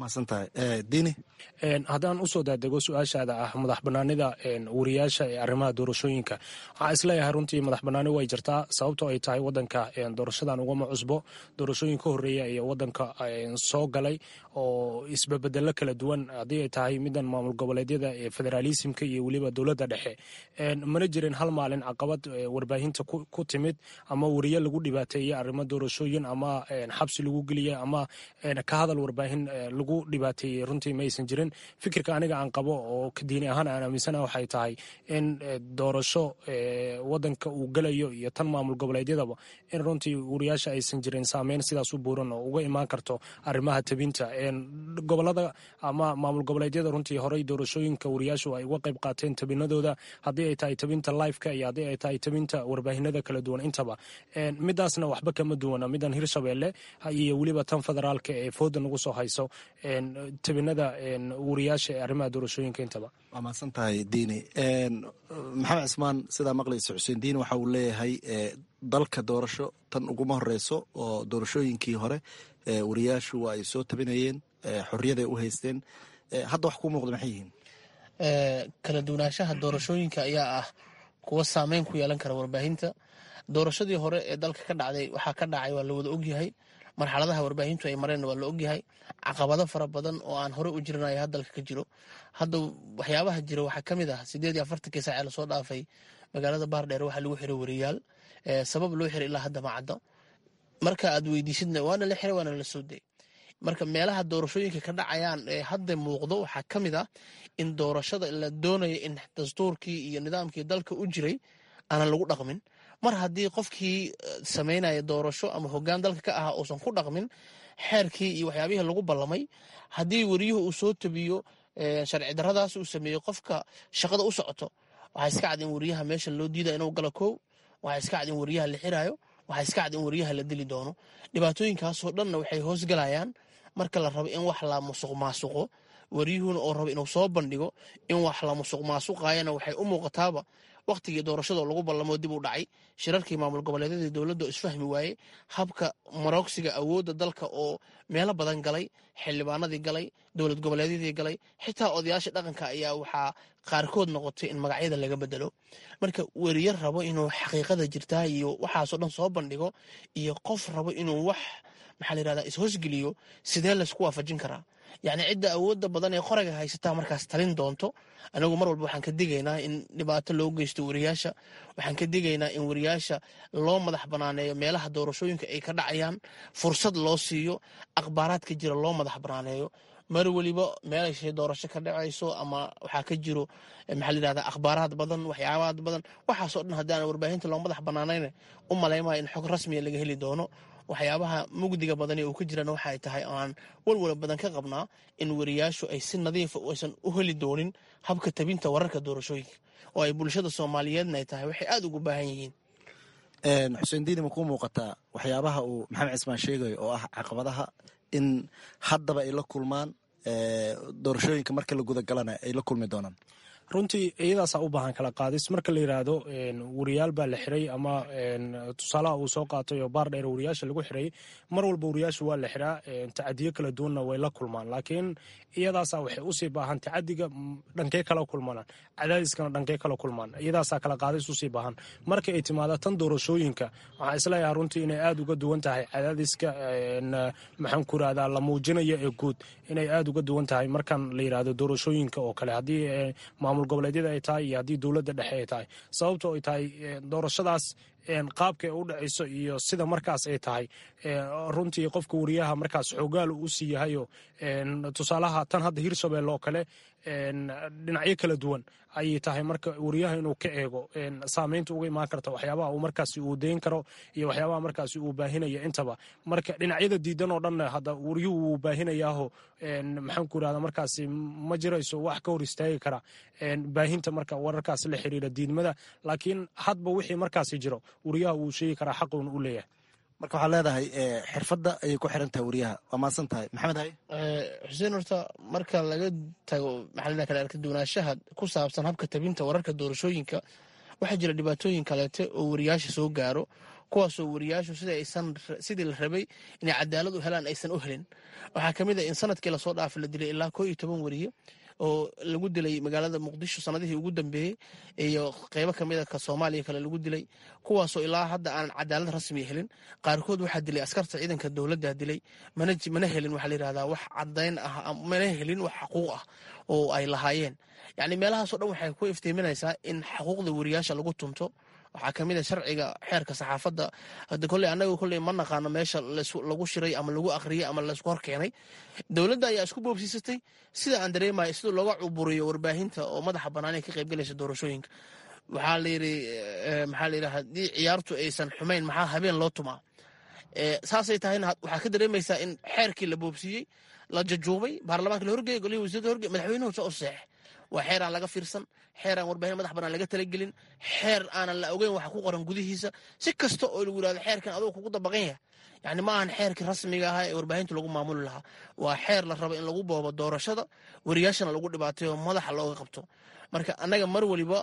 Q: haddaan usoo daadego su-aashaada ah madax banaanida wariyaasha ee arrimaha doorashooyinka, waxaa isleeyahay runtii madax banaani way jirtaa, sababtoo ay tahay wadanka doorashadan ugama cusbo. doorashooyin ka horeeya iyo wadanka soo galay oo isbabedelo kala duwan, haddii ay tahay midan maamul goboleedyada ee federaalisimka iyo weliba dowladda dhexe. mana jirin hal maalin caqabad warbaahinta ku timid ama wariye lagu dhibaateeye arrimo doorashooyin ama xabsi lagu geliya ama ka hadal warbaahin lagu dhibaateeyey. runtii ma aysan jirin. fikirka aniga aan qabo oo diini ahaan aan aaminsana waxay tahay in doorasho wadanka uu gelayo iyo tan maamul goboleedyadaba in runtii wariyaasha aysan jirin saameyn sidaas u buuran oo uga imaan karto arrimaha tabinta gobolada ama maamul goboleedyada. runtii horey doorashooyinka wariyaashu ay uga qayb qaateen tabinadooda, haddii ay tahay tabinta liveka iyo haddii ay tahay tabinta warbaahinada kala duwan intaba. midaasna waxba kama duwana midan hirshabeelle iyo weliba tan federaalka ee fooda nagu soo hayso tabinada wariyaasha ee arrimaha doorashooyinka intaba.
O: waa mahadsan tahay diini. maxamed cismaan, sidaa maqlaysa xuseen diini waxa uu leeyahay dalka doorasho tan uguma horeyso oo doorashooyinkii hore wariyaashu waa ay soo tabinayeen, xorriyaday u haysteen. hadda wax kuu muuqda maxay yihiin?
P: kala duwanaanshaha doorashooyinka ayaa ah kuwa saameyn ku yeelan kara warbaahinta. doorashadii hore ee dalka ka dhacday waxaa ka dhacay waa la wada ogyahay. marxaladaha warbaahintu ay mareen waa la ogyahay. caqabado fara badan oo aan hore u jirinayo hadalka ka jiro. hadda waxyaabaha jira waxaa ka mid ah 48 saac ee lasoo dhaafay magaalada baardheer waxaa lagu xiray wariyaal. sabab loo xiray ilaa hadda ma cadda. marka aad weydiisidna waana la xiray waana la soo day. marka meelaha doorashooyinka ka dhacayaan ee hadda muuqdo waxaa ka mid ah in doorashada la doonayo in dastuurkii iyo nidaamkii dalka u jiray aanan lagu dhaqmin. mar haddii qofkii samaynaya doorasho ama hoggaan dalka ka ahaa uusan ku dhaqmin xeerkii iyo waxyaabihii lagu ballamay, haddii wariyuhu uu soo tabiyo sharci darradaas uu sameeyo qofka shaqada u socoto, waxaa iska cad in wariyaha meesha loo diida inuu galo koow, waxaa iska cad in wariyaha la xiraayo, waxaa iska cad in wariyaha la dili doono. dhibaatooyinkaasoo dhanna waxay hoosgalayaan marka la rabo in wax la musuq maasuqo. wariyuhuna oo rabo inuu soo bandhigo in wax la musuq maasuqayana waxay u muuqataaba wakhtigii doorashadoo lagu ballamo dib u dhacay, shirarkii maamul goboleedyadii dowladda oo isfahmi waaye, habka maroogsiga awoodda dalka oo meelo badan galay, xildhibaanadii galay, dowlad goboleedyadii galay, xitaa odayaasha dhaqanka ayaa waxaa qaarkood noqotay in magacyada laga bedelo. marka weriye rabo inuu xaqiiqada jirtaa iyo waxaasoo dhan soo bandhigo iyo qof rabo inuu wax maxaa layirahdaa is-hoosgeliyo, sidee laysku waafajin karaa? yacni cidda awoodda badan ee qoraga haysataa markaas talin doonto. anigu mar walba waxaan ka digaynaa in dhibaato loo geysto wariyaasha. waxaan ka digaynaa in wariyaasha loo madax banaaneeyo meelaha doorashooyinka ay ka dhacayaan, fursad loo siiyo, akhbaaraadka jira loo madax banaaneeyo. mar weliba meelashay doorasho ka dhacayso ama waxaa ka jiro maxaa layirahdaa akhbaaraad badan, waxyaabaad badan, waxaasoo dhan haddii aan warbaahinta loo madax banaanayn u malaymayo in xog rasmiya laga heli doono. waxyaabaha mugdiga badan ee uu ka jirana waxay tahay aan walwala badan ka qabnaa in wariyaashu ay si nadiifa aysan u heli doonin habka tabinta wararka doorashooyinka oo ay bulshada soomaaliyeedna ay tahay waxay aada ugu baahan yihiin.
O: xuseen diini ma kuu muuqataa waxyaabaha uu maxamed cismaan sheegayo oo ah caqabadaha in haddaba ay la kulmaan doorashooyinka marka la gudagalana ay la kulmi doonaan?
Q: runtii iyadaasaa u baahan kala qaadis. marka la yidhaahdo wariyaal baa la xiray ama tusaalaha uu soo qaatay oo baar dheer wariyaasha lagu xiray, mar walba wariyaasha waa la xiraa, tacadiyo kala duwanna way la kulmaan. laakiin iyadaasaa waxay usii baahan tacadiga dhankee kala kulmaan, cadaadiskana dhankee kala kulmaan, iyadaasaa kala qaadis usii baahan. marka ay timaado tan doorashooyinka, waxaan isleeyahay runtii inay aada uga duwan tahay cadaadiska maxaan ku irahdaa la muujinayo ee guud, inay aada uga duwan tahay markan la yidhaahdo doorashooyinka oo kale, haddii maamul goboleedyada ay tahay iyo haddii dowladda dhexe ay tahay. sababto ay tahay doorashadaas qaabka u dhacayso iyo sida markaas ay tahay, runtii qofka wariyaha markaas xoogaal u sii yahayo tusaalaha tan hadda hirshabelle oo kale dhinacyo kala duwan ayay tahay. marka wariyaha inuu ka eego saameynta uga imaan karta waxyaabaha uu markaasi uu deyn karo iyo waxyaabaha markaasi uu baahinaya intaba. marka dhinacyada diidan oo dhan hadda wariyuhu wuu baahinayaaho maxaan ku irahda markaasi ma jirayso wax ka hor istaagi kara baahinta marka wararkaas la xiriira diidmada. laakiin hadba wixii markaasi jiro wariyaha wuu sheegi karaa xaquuna u leeyahay.
O: marka waxaad leedahay xirfadda ayay ku xiran tahay wariyaha. waa mahadsan tahay maxamed hay.
P: xuseen, horta marka laga tago maxaa kale arka duwanaanshaha ku saabsan habka tabinta wararka doorashooyinka, waxaa jira dhibaatooyin kaleete oo wariyaasha soo gaaro, kuwaasoo wariyaashu sidii la rabay inay cadaalad u helaan aysan u helin. waxaa ka mid a in sanadkii lasoo dhaafay la dilay ilaa 11 wariye oo lagu dilay magaalada muqdisho sanadihii ugu dambeeyey, iyo qeybo kamid a ka soomaaliya kale lagu dilay, kuwaasoo ilaa hadda aanan cadaalad rasmiya helin. qaarkood waxaa dilay askarta ciidanka dowladda dilay, mana helin waxaa la yidhahdaa wax cadayn ah, mana helin wax xaquuq ah oo ay lahaayeen. yacni meelahaasoo dhan waxay ku iftiiminaysaa in xuquuqda wariyaasha lagu tunto. waxaa ka mid a sharciga xeerka saxaafadda. hadda kolley annaga kolley ma naqaano meesha lagu shiray ama lagu akhriyey ama laysku hor keenay. dowladda ayaa isku boobsiisatay sida aan dareemayo sida looga cuburiyo warbaahinta oo madaxa bannaan ee ka qaybgalaysa doorashooyinka. waxaa la yidhi maxaa la yidhaha haddii ciyaartu aysan xumayn maxaa habeen loo tumaa. saasay tahayna waxaa ka dareemaysaa in xeerkii la boobsiiyey, la jajuubay, baarlamaanka la horgeeyay, golihii wasiirada horgeeyay, madaxweynuhu soo saxeex. waa xeer aan laga fiirsan, xeer aan warbaahin madax bannaan laga talagelin, xeer aanan la ogeyn waxa ku qoran gudihiisa. si kasta oo lagu yidhahdo xeerkan adoo kugu dabaqan yahay, yani ma ahan xeerkii rasmiga ahaa ee warbaahinta lagu maamuli lahaa. waa xeer la rabo in lagu boobo doorashada, wariyaashana lagu dhibaateeyo madaxa looga qabto. marka annaga mar waliba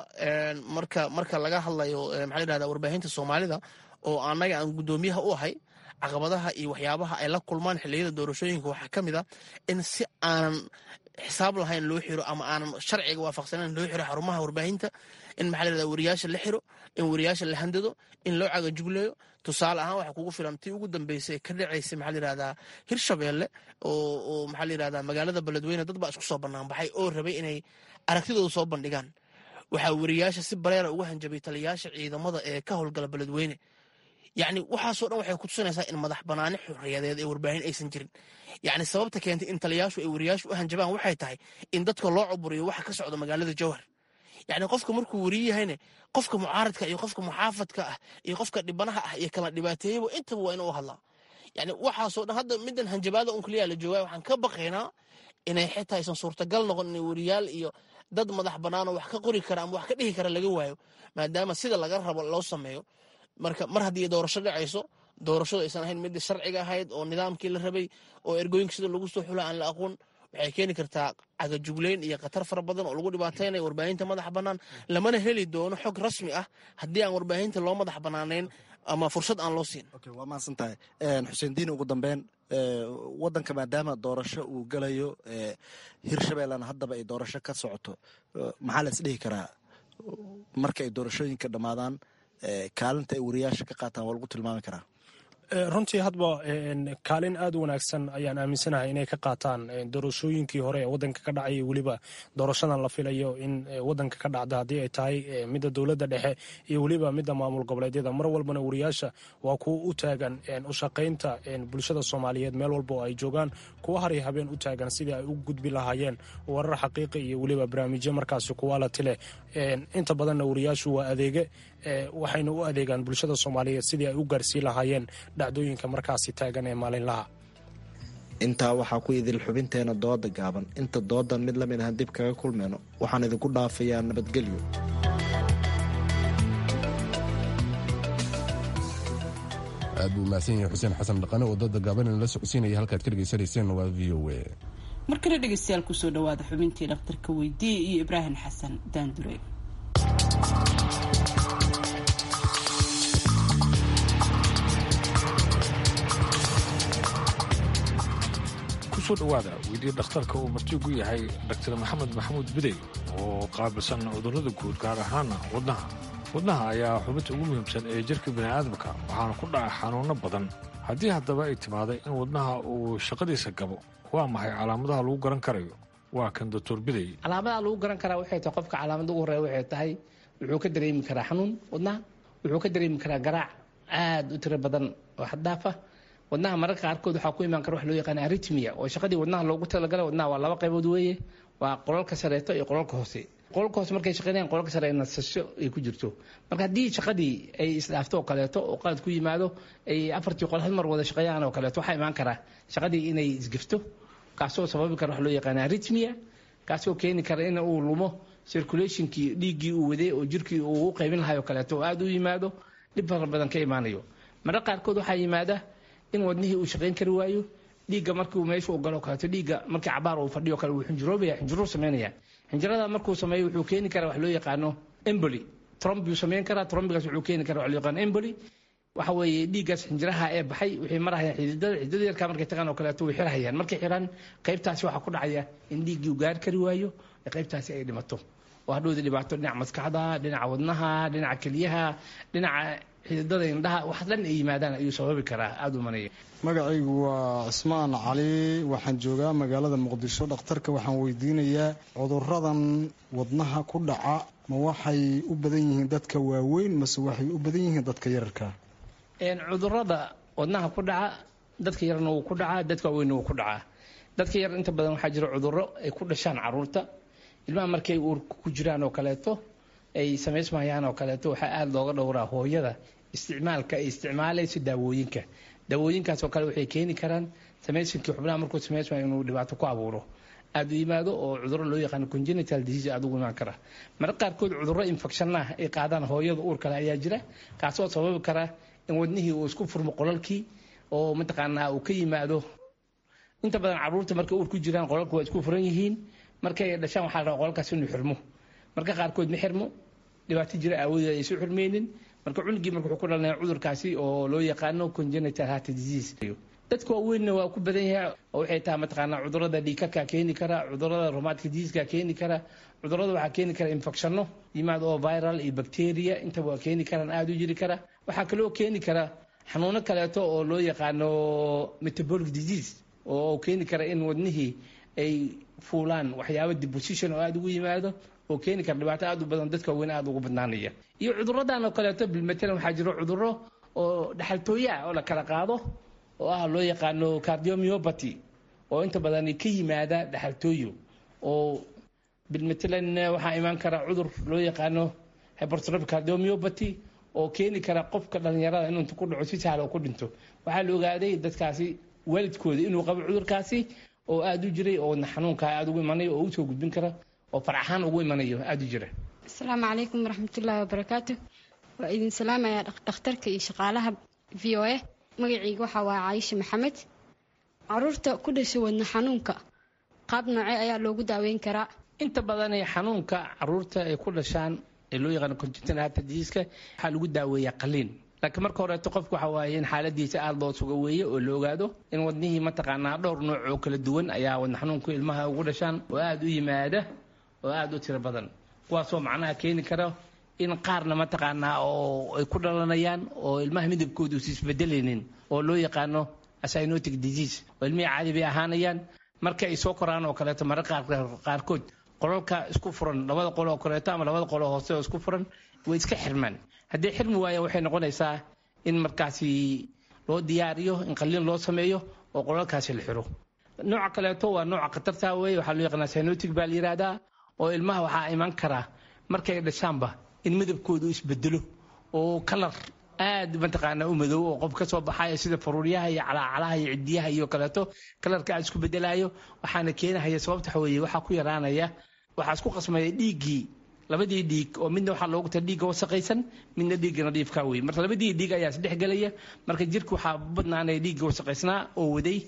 P: marka laga hadlayo maxaa la yidhahdaa warbaahinta soomaalida oo annaga aan guddoomiyaha u ahay, caqabadaha iyo waxyaabaha ay la kulmaan xilliyada doorashooyinka waxaa ka mid a in si aanan xisaab lahayn loo xiro ama aanan sharciga waafaqsanayn loo xiro xarumaha warbaahinta, in maxaa la yidhahdaa wariyaasha la xiro, in wariyaasha la handado, in loo cagajugleeyo. tusaale ahaan waxa kugu filan tii ugu dambeysay ka dhacaysay maxaa la yidhahdaa hirshabelle oo maxaa la yidhahdaa magaalada beledweyne dad baa isku soo banaanbaxay oo rabay inay aragtidooda soo bandhigaan. waxaa wariyaasha si bareera uga hanjabay taliyayaasha ciidamada ee ka howlgala beledweyne. yacni waxaasoo dhan waxay kutusinaysaa in madax banaani xorriyadeed ee warbaahin aysan jirin. yacni sababta keentay in taliyayaashu ay wariyaashu u hanjabaan waxay tahay in dadka loo cuburiyo waxa ka socda magaalada jowhar. yacni qofka markuu wariye yahayne qofka mucaaradka iyo qofka muxaafadka ah iyo qofka dhibanaha ah iyo kala dhibaateeyaba intaba waa inuu hadlaa. yacni waxaasoo dhan hadda middan hanjabaada un kaliya la joogaa, waxaan ka baqaynaa inay xitaa aysan suurtagal noqon inay wariyaal iyo dad madax bannaanoo wax ka qori kara ama wax ka dhihi kara laga waayo, maadaama sida laga rabo loo sameeyo. marka mar haddii doorasho dhacayso, doorashadu aysan ahayn midda sharciga ahayd oo nidaamkii la rabay oo ergooyinka sida lagu soo xula aan la aqoon, waxay keeni kartaa cagajugleyn iyo khatar fara badan oo lagu dhibaataynayo warbaahinta madax bannaan. lamana heli doono xog rasmi ah haddii aan warbaahinta loo madax bannaanayn ama fursad aan loo siin.
O: waa mahadsan tahay xuseen diin. ugu dambeyn, wadanka maadaama doorasho uu galayo, hirshabellena haddaba ay doorasho ka socoto, maxaa la isdhihi karaa marka ay doorashooyinka dhammaadaan kaalinta ay wariyaasha ka qaataan waa lagu tilmaami karaa?
Q: runtii hadba kaalin aad u wanaagsan ayaan aaminsanahay inay ka qaataan doorashooyinkii hore ee wadanka ka dhacay, weliba doorashadan la filayo in wadanka ka dhacda haddii ay tahay midda dowladda dhexe iyo weliba midda maamul goboleedyada. mar walbana wariyaasha waa kuwa u taagan u shaqaynta bulshada soomaaliyeed meel walba oo ay joogaan, kuwa har iyo habeen u taagan sidii ay u gudbi lahaayeen warar xaqiiqi iyo weliba barnaamijyo markaasi kuwaalati leh. inta badanna wariyaashu waa adeege, waxayna u adeegaan bulshada soomaaliyeed sidii ay u gaarsiin lahaayeen dhacdooyinka markaasi taagan ee maalinlaha.
O: intaa waxaa ku idil xubinteena dooda gaaban. inta doodan mid lamid ahan dib kaga kulmeyno, waxaan idinku dhaafayaa nabadgelyo.
B: aad buu mahadsan yahay xuseen xasan dhaqane oo dooda gaaban la socodsiinaya. halkaad ka dhegaysanayseen waa v o a.
A: markana dhegeystayaal kusoo dhawaada xubintii dhakhtarka weydiiye iyo Ibraahim Xasan Daandure.
R: kusoo dhawaada weydiiye dhakhtarka uu martigu yahay Dr. Maxamed Maxamuud Bidey oo qaabilsan cudurrada guud gaar ahaan wadnaha ayaa xubinta ugu muhiimsan ee jirka bini'aadamka waxaana ku dhaca xanuunno badan. haddii haddaba ay timaaday in wadnaha uu shaqadiisa gabo, waa maxay calaamadaha lagu garan karayo? waa kan Dr. Bidey.
S: calaamadaha lagu garan karaa waxay tahay qofka calaamada ugu horeeya waxay tahay wuxuu ka dareemi karaa xanuun wadnaha, wuxuu ka dareemi karaa garaac aad u tiro badan oo xad dhaaf ah. wadnaha mararka qaarkood waxaa ku imaan kara wax loo yaqaan arrhythmia oo shaqadii wadnaha loogu talagalay. wadnaha waa laba qaybood weeye, waa qolalka sareeto iyo qolalka hoose. qolalka hoose markay shaqaynayaan qolalka sare ay nasasho ay ku jirto. marka haddii shaqadii ay isdhaafto oo kaleeto oo qalad ku yimaado ay afartii qol hal mar wada shaqeeyaan oo kaleeto waxaa imaan karaa shaqadii inay isgifto, kaasoo sababi kara wax loo yaqaan arrhythmia, kaasoo keeni kara in uu lumo circulationkii dhiiggii uu waday oo jirkii uu u qaybin lahaay oo kaleeto oo aad u yimaado dhib fara badan ka imaanayo. mararka qaarkood waxaa yimaada in wadnihii uu shaqayn kari waayo. dhiigga markuu meesha u galo kaleeto dhiigga markii cabaar uu fadhiyo kale wuu xinjiroobaya, xinjiruu sameynaya. xinjirada markuu sameeyo wuxuu keeni karaa wax loo yaqaano emboli. trombiuu sameyn karaa, trombigaas wuxuu keeni karaa wax loo yaqaano emboli. waxa weeye dhiiggaas xinjiraha ee baxay waxay marahayaan xididada yarkaa markay tagaan oo kaleeto way xirahayaan. markay xiraan qaybtaasi waxaa ku dhacaya in dhiiggii uu gaari kari waayo ee qaybtaasi ay dhimato oo hadhowda dhibaato dhinaca maskaxda, dhinaca wadnaha, dhinaca keliyaha, dhinaca xididada indhaha wax dhan ay yimaadaan ayuu sababi karaa. aad u manaya.
T: magacaygu waa Cismaan Cali, waxaan joogaa magaalada Muqdisho. dhakhtarka waxaan weydiinayaa cudurradan wadnaha ku dhaca ma waxay u badan yihiin dadka waaweyn mase waxay u badan yihiin dadka yararka?
S: cudurrada wadnaha ku dhaca dadka yarna wuu ku dhacaa, dadka waaweynna wuu ku dhacaa. dadka yar inta badan waxaa jira cudurro ay ku dhashaan caruurta. ilmaha markay uurka ku jiraan oo kaleeto ay samaysmayaan oo kaleeto waxaa aada looga dhowraa hooyada isticmaalka ay isticmaalayso daawooyinkaas oo kale waxay keeni karaan samaysinkii xubnaha markuu samaysmayo inuu dhibaato ku abuuro aada u yimaado oo cudurro loo yaqaano congenital disease aada ugu imaan kara. mararka qaarkood cudurro infection ah ay qaadaan hooyada uur kale ayaa jira, kaasoo sababi kara in wadnihii uu isku furmo qolalkii oo mataqaanaa uu ka yimaado. inta badan caruurta markay uur ku jiraan qolalka waa isku furan yihiin, markay dhashaan waxaa la rabaa qolalkaas inuu xirmo. marka qaarkood ma xirmo, dhibaato jira aawadeed aysan xirmeynin. marka cunugii marka wuxuu ku dhalanaya cudurkaasi oo loo yaqaano congenital heart disease. dadka waaweynna waa ku badan yahay oo waxay tahay mataqaanaa cudurrada dhiigkarka keeni kara, cudurrada rheumatic diseaseka keeni kara, cudurrada waxaa keeni kara infectionno yimaado oo viral iyo bacteria intaba waa keeni karaan, aada u jiri kara. waxaa kaloo keeni kara xanuuno kaleeto oo loo yaqaano metabolic disease oo keeni kara in wadnihii ay fuulaan waxyaabo deposition oo aada ugu yimaado oo keeni kara dhibaato aada u badan dadka waaweyn aada ugu badnaanaya. iyo cudurradan oo kaleeto bilmatalan waxaa jiro cudurro oo dhaxaltooya oo la kala qaado oo ah loo yaqaano cardiomyopathy oo inta badan ka yimaada dhaxaltooyo. oo bilmatalan waxaa imaan kara cudur loo yaqaano hypertrophic cardiomyopathy oo keeni kara qofka dhalinyarada inuu inta ku dhaco si sahal oo ku dhinto. waxaa la ogaaday dadkaasi waalidkooda inuu qabo cudurkaasi oo aada u jiray oo xanuunka aada ugu imanayo oo usoo gudbin kara oo faraxaan ugu imanayo aada u jira.
U: asalaamu calaykum waraxmatullaahi wabarakaatu. waa idin salaamayaa dhakhtarka iyo shaqaalaha VOA. magacayga waxaa waa Caayisha Maxamed. caruurta ku dhashay wadna xanuunka qaab noocee ayaa loogu daaweyn karaa?
S: inta badan xanuunka caruurta ay ku dhashaan ee loo yaqaan congenital heart disease waxaa lagu daaweeyaa qaliin. laakiin marka horeeto qofku waxa waaye in xaaladiisa aada loo suga weeye oo la ogaado in wadnihii mataqaanaa dhowr nooc oo kala duwan ayaa wadna xanuunku ilmaha ugu dhashaan oo aada u yimaada oo aada u tiro badan, kuwaasoo macnaha keeni kara in qaarna mataqaanaa oo ay ku dhalanayaan oo ilmaha midabkooda uusa isbedelaynin oo loo yaqaano cyanotic disease oo ilmihii caadi bay ahaanayaan. marka ay soo koraan oo kaleeto mararka qaarkood qolalka isku furan labada qolo oo kaleeto ama labada qolo hoose oo isku furan way iska xirmaan. haddii xirmi waayaan waxay noqonaysaa in markaasi loo diyaariyo in qaliin loo sameeyo oo qolalkaasi la xiro. nooca kaleeto waa nooca khatarta weeye, waxaa loo yaqaanaa cyanotic baa la yidhaahdaa. oo ilmaha waxaa iman karaa markay dhashaanba in midabkoodu isbedelo oo kalar aad mataqaanaa u madow oo qof ka soo baxaya sida faruuryaha iyo calaacalaha iyo cidiyaha iyo kaleeto kalarka aad isku bedelayo. waxaana keenahaya sababta waxa weeye waxaa ku yaraanaya, waxaa isku qasmaya dhiiggii, labadii dhiig oo midna waxaa loogu tala dhiigga wasaqaysan midna dhiigga nadiifka weeye. marka labadii dhiig ayaa isdhex gelaya, marka jirka waxaa badnaanaya dhiigga wasaqaysnaa oo waday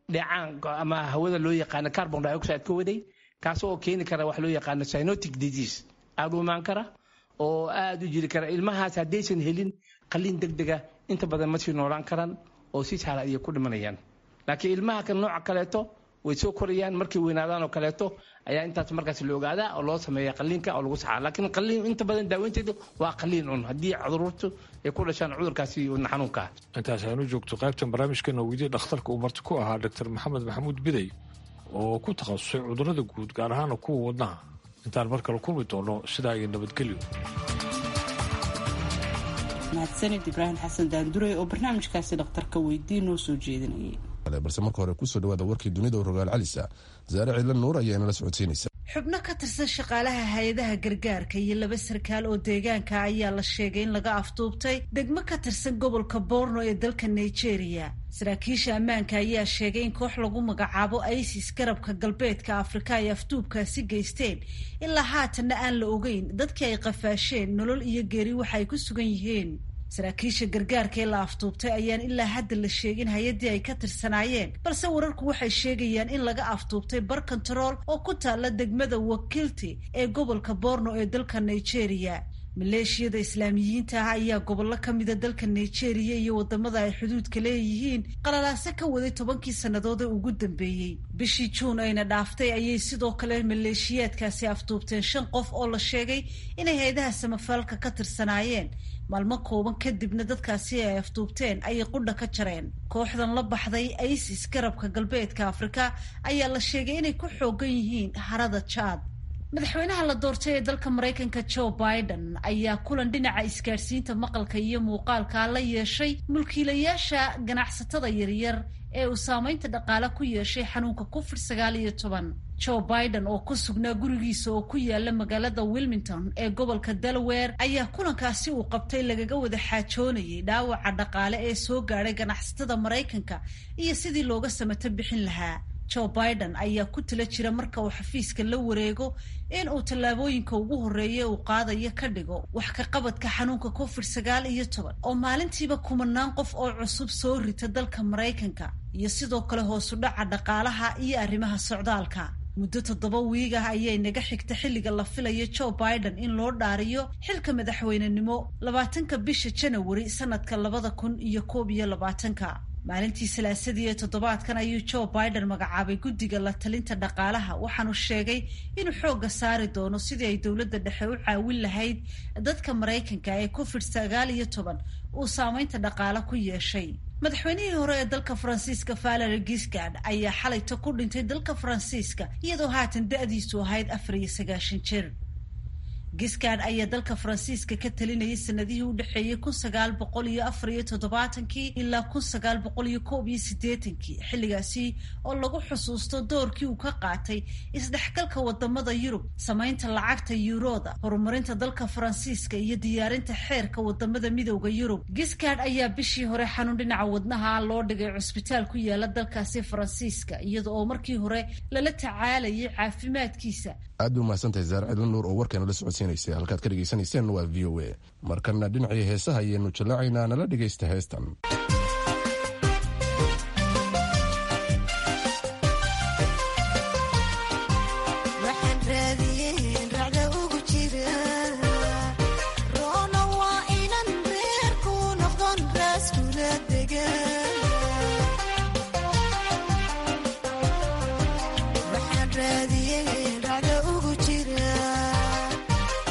S: dheecaan ama hawada loo yaqaano carbon dioxide ka waday kaas oo keeni kara wax loo yaqaano cyanotic disease aad u imaan kara oo aad u jiri kara ilmahaas haddaysan helin qalliin degdega inta badan ma sii noolaan karaan oo si sahlan ayay ku dhimanayaan laakiin ilmaha kan nooca kaleeto way soo korayaan markay weynaadaan oo kaleeto ayaa intaas markaas la ogaadaa oo loo sameeyaa qalliinka oo lagu saxaa laakiin qalliin inta badan daaweynteedu waa qalliin un haddii cudurtu ay ku dhashaan cudurkaasi wadna xanuunka
R: intaas aynu joogto qaybtan barnaamijkeena weydiye dhakhtarka uu marti ku ahaa dr maxamed maxamuud bidey oo ku takhasusay cudurrada guud gaar ahaana kuwa wadnaha intaan mar kale kulmi doono sidaa iyo nabadgelyo
A: mahadsanid ibraahim xasan daandurey oo barnaamijkaasi dhakhtarka weydii noo soo jeedinayay
B: balse marka hore kusoo dhawaada warkii dunida oo rogaal calisa zaare ciidla nuur ayaa inala socodsiinaysa
E: xubno ka tirsan shaqaalaha hay-adaha gargaarka iyo 2 sarkaal oo deegaanka ayaa la sheegay in laga afduubtay degmo ka tirsan gobolka Borno ee dalka Nigeria. saraakiisha ammaanka ayaa sheegay in koox lagu magacaabo ISIS garabka galbeedka Afrika ay afduubkaasi geysteen ilaa haatanna aan la ogeyn dadkii ay qafaasheen nolol iyo geeri waxa ay ku sugan yihiin. saraakiisha gargaarka ee la afduubtay ayaan ilaa hadda la sheegin hay-adii ay ka tirsanaayeen balse wararku waxay sheegayaan in laga afduubtay bar control oo ku taala degmada Wakilti ee gobolka Borno ee dalka Nigeria. maleeshiyada islaamiyiinta ah ayaa gobollo ka mida dalka Nigeria iyo wadamada ay xuduudka leeyihiin qalalaase ka waday 10 sannadood ee ugu dambeeyay. bishii Juun ayna dhaaftay ayay sidoo kale maleeshiyaadkaasi afduubteen 5 qof oo la sheegay inay hay'adaha samafalka ka tirsanaayeen. maalmo kooban kadibna dadkaasi ay afduubteen ayay qudha ka jareen. kooxdan la baxday ISIS garabka galbeedka Afrika ayaa la sheegay inay ku xoogan yihiin harada Chad. madaxweynaha la doortay ee dalka Mareykanka Joe Biden ayaa kulan dhinaca isgaarsiinta maqalka iyo muuqaalka la yeeshay mulkiilayaasha ganacsatada yaryar ee uu saameynta dhaqaale ku yeeshay xanuunka COVID-19. Joe Biden oo ku sugnaa gurigiisa oo ku yaala magaalada Wilmington ee gobolka Delaware ayaa kulankaasi uu qabtay lagaga wada xaajoonayay dhaawaca dhaqaale ee soo gaadhay ganacsatada Mareykanka iyo sidii looga samato bixin lahaa. Joe Biden ayaa ku tala jira marka uu xafiiska la wareego in uu tallaabooyinka ugu horeeya uu qaadayo ka dhigo wax ka qabadka xanuunka COVID-19 oo maalintiiba 10 qof oo cusub soo rita dalka Mareykanka iyo sidoo kale hoos u dhaca dhaqaalaha iyo arrimaha socdaalka. muddo 7 wiig ah ayay naga xigta xilliga la filayo Joe Biden in loo dhaariyo xilka madaxweynenimo 20 bisha January sanadka 2021. maalintii salaasadii ee toddobaadkan ayuu Joe Biden magacaabay guddiga la talinta dhaqaalaha waxaanu sheegay inuu xoogga saari doono sidii ay dowladda dhexe u caawin lahayd dadka Mareykanka ee COVID-19 uu saameynta dhaqaale ku yeeshay. madaxweynihii hore ee dalka Faransiiska Valéry Giscard ayaa xalayta ku dhintay dalka Faransiiska iyadoo haatan da'diisu ahayd 94 jir. Giscard ayaa dalka Faransiiska ka talinayay sanadihii u dhaxeeyay 1974 ilaa 1981 xilligaasi oo lagu xusuusto doorkii uu ka qaatay isdhexgalka wadamada Yurub, samaynta lacagta Yuroda, horumarinta dalka Faransiiska iyo diyaarinta xeerka wadamada midowga Yurub. Giscard ayaa bishii hore xanuun dhinaca wadnaha loo dhigay cusbitaal ku yaala dalkaasi Faransiiska iyadoo oo markii hore lala tacaalayay caafimaadkiisa.
B: aad u mahadsantahay zaare ciidla nuur oo warkeena la socodsiinaysay halkaad ka dhegaysanayseen waa VOA. markana dhinacii heesaha ayaynu jallaacaynaa nala dhegaysta heestan.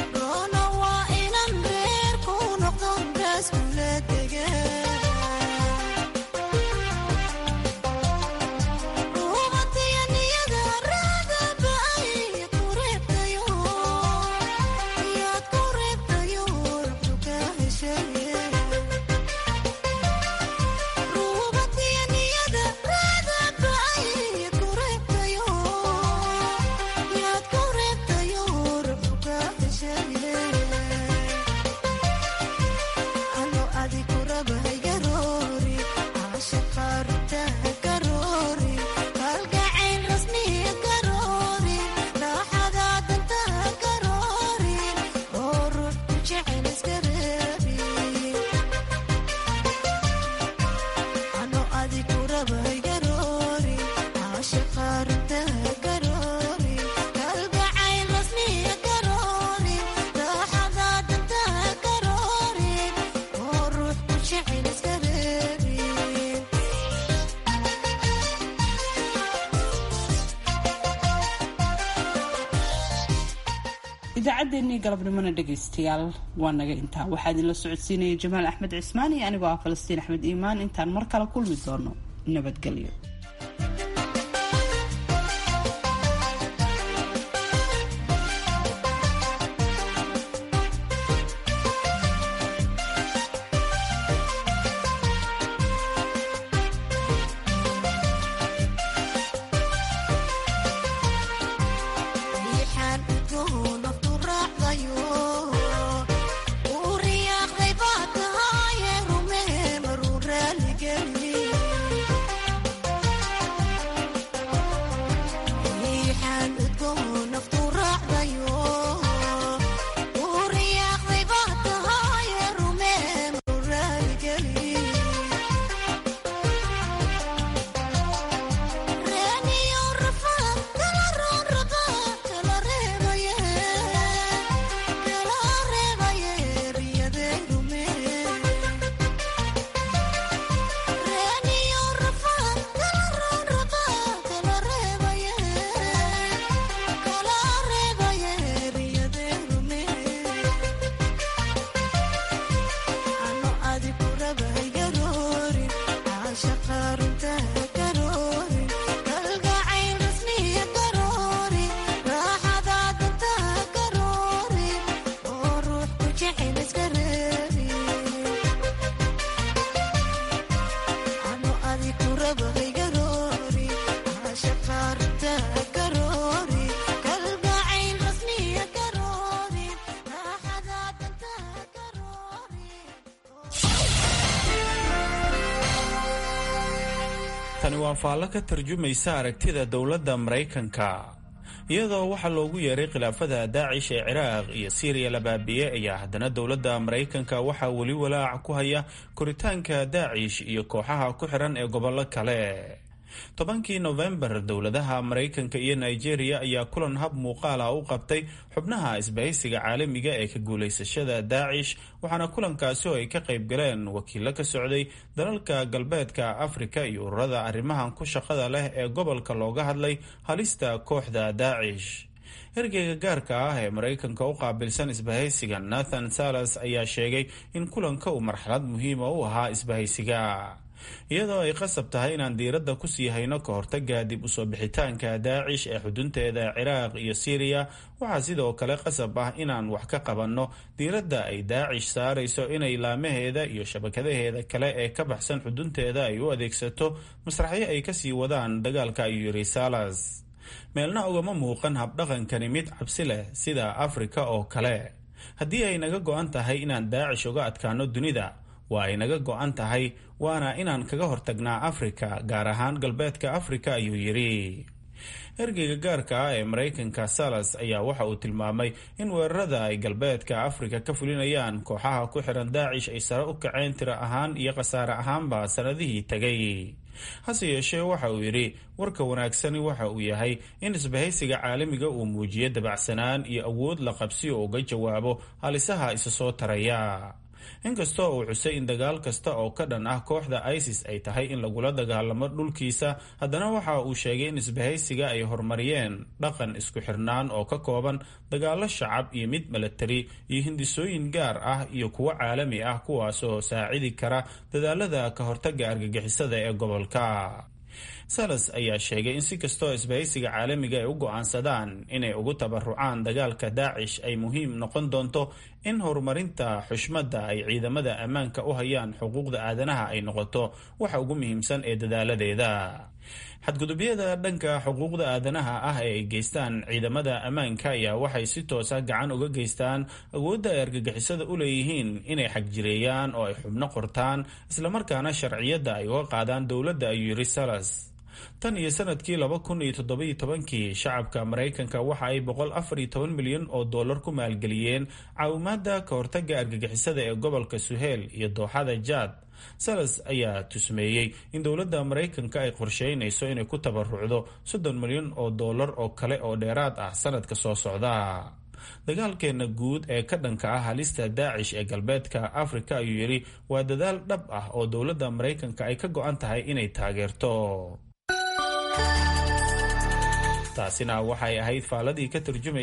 V: Rono wa inan reer ku noqdon ras kula degan
A: idaacaddeenii galabnimona dhegaystayaal waa naga intaa waxaa idinla socodsiinaya jamaal axmed cismaan iyo anigoo ah falastiin axmed iimaan intaan mar kale kulmi doono nabadgelyo.
C: tani waa faallo ka tarjumaysa aragtida dowladda Maraykanka iyadoo waxa loogu yeeray khilaafada Daacish ee Ciraaq iyo Syria la baabi'ay ayaa haddana dowladda Maraykanka waxa wali walaac ku haya koritaanka Daacish iyo kooxaha ku xiran ee gobollo kale. 10 November dowladaha Maraykanka iyo Nigeria ayaa kulan hab muuqaal ah u qabtay xubnaha isbahaysiga caalamiga ee ka guuleysashada Daacish waxaana kulankaasi oo ay ka qayb galeen wakiilo ka socday dalalka galbeedka Afrika iyo ururada arrimahan ku shaqada leh ee gobolka looga hadlay halista kooxda Daacish. ergeyga gaarka ah ee Maraykanka u qaabilsan isbahaysiga Nathan Salas ayaa sheegay in kulanka uu marxalad muhiim u ahaa isbahaysiga iyadoo ay qasab tahay inaan diiradda ku sii hayno ka hortagga dib u soo bixitaanka Daacish ee xudunteeda Ciraaq iyo Syria waxaa sidoo kale qasab ah inaan wax ka qabanno diiradda ay Daacish saarayso inay laamaheeda iyo shabakadaheeda kale ee ka baxsan xudunteeda ay u adeegsato masraxyo ay ka sii wadaan dagaalka ayuu yiri Salas. meelna ugama muuqan habdhaqankani mid cabsi leh sida Afrika oo kale. haddii ay naga go'an tahay inaan Daacish uga adkaano dunida waa ay naga go'an tahay waana inaan kaga hortagnaa Afrika gaar ahaan galbeedka Afrika ayuu yiri. ergeyga gaarka ah ee Maraykanka Salas ayaa waxa uu tilmaamay in weerarada ay galbeedka Afrika ka fulinayaan kooxaha ku xiran Daacish ay sare u kaceen tiro ahaan iyo khasaare ahaanba sanadihii tagay. hase yeeshee waxa uu yiri warka wanaagsani waxa uu yahay in isbahaysiga caalamiga uu muujiyo dabacsanaan iyo awood la qabsi oo uga jawaabo halisaha isa soo taraya. inkastoo uu xusay in dagaal kasta oo ka dhan ah kooxda ISIS ay tahay in lagula dagaalamo dhulkiisa haddana waxa uu sheegay in isbahaysiga ay horumariyeen dhaqan isku xirnaan oo ka kooban dagaalo shacab iyo mid milatari iyo hindisooyin gaar ah iyo kuwo caalami ah kuwaasoo saacidi kara dadaalada ka hortagga argagixisada ee gobolka. Salas ayaa sheegay in si kastoo isbahaysiga caalamiga ay u go'aansadaan inay ugu tabarucaan dagaalka Daacish ay muhiim noqon doonto in horumarinta xushmadda ay ciidamada ammaanka u hayaan xuquuqda aadanaha ay noqoto waxa ugu muhiimsan ee dadaaladeeda. xadgudubyada dhanka xuquuqda aadanaha ah ee ay geystaan ciidamada ammaanka ayaa waxay si toos ah gacan uga geystaan awoodda ay argagixisada u leeyihiin inay xagjireeyaan oo ay xubno qortaan islamarkaana sharciyadda ay uga qaadaan dowladda ayuu yiri Salas. tan iyo sanadkii 2017 shacabka Maraykanka waxa ay $114 milyan oo dollar ku maalgeliyeen caawimaadda ka hortagga argagixisada ee gobolka Sahel iyo dooxada Jad. Salas ayaa tusmeeyay in dowladda Maraykanka ay qorsheynayso inay ku tabarucdo $30 milyan oo dollar oo kale oo dheeraad ah sanadka soo socda. dagaalkeena guud ee ka dhanka ah halista Daacish ee galbeedka Afrika ayuu yiri waa dadaal dhab ah oo dowladda Maraykanka ay ka go'an tahay inay taageerto. taasina waxay ahayd faaladii ka tarjumay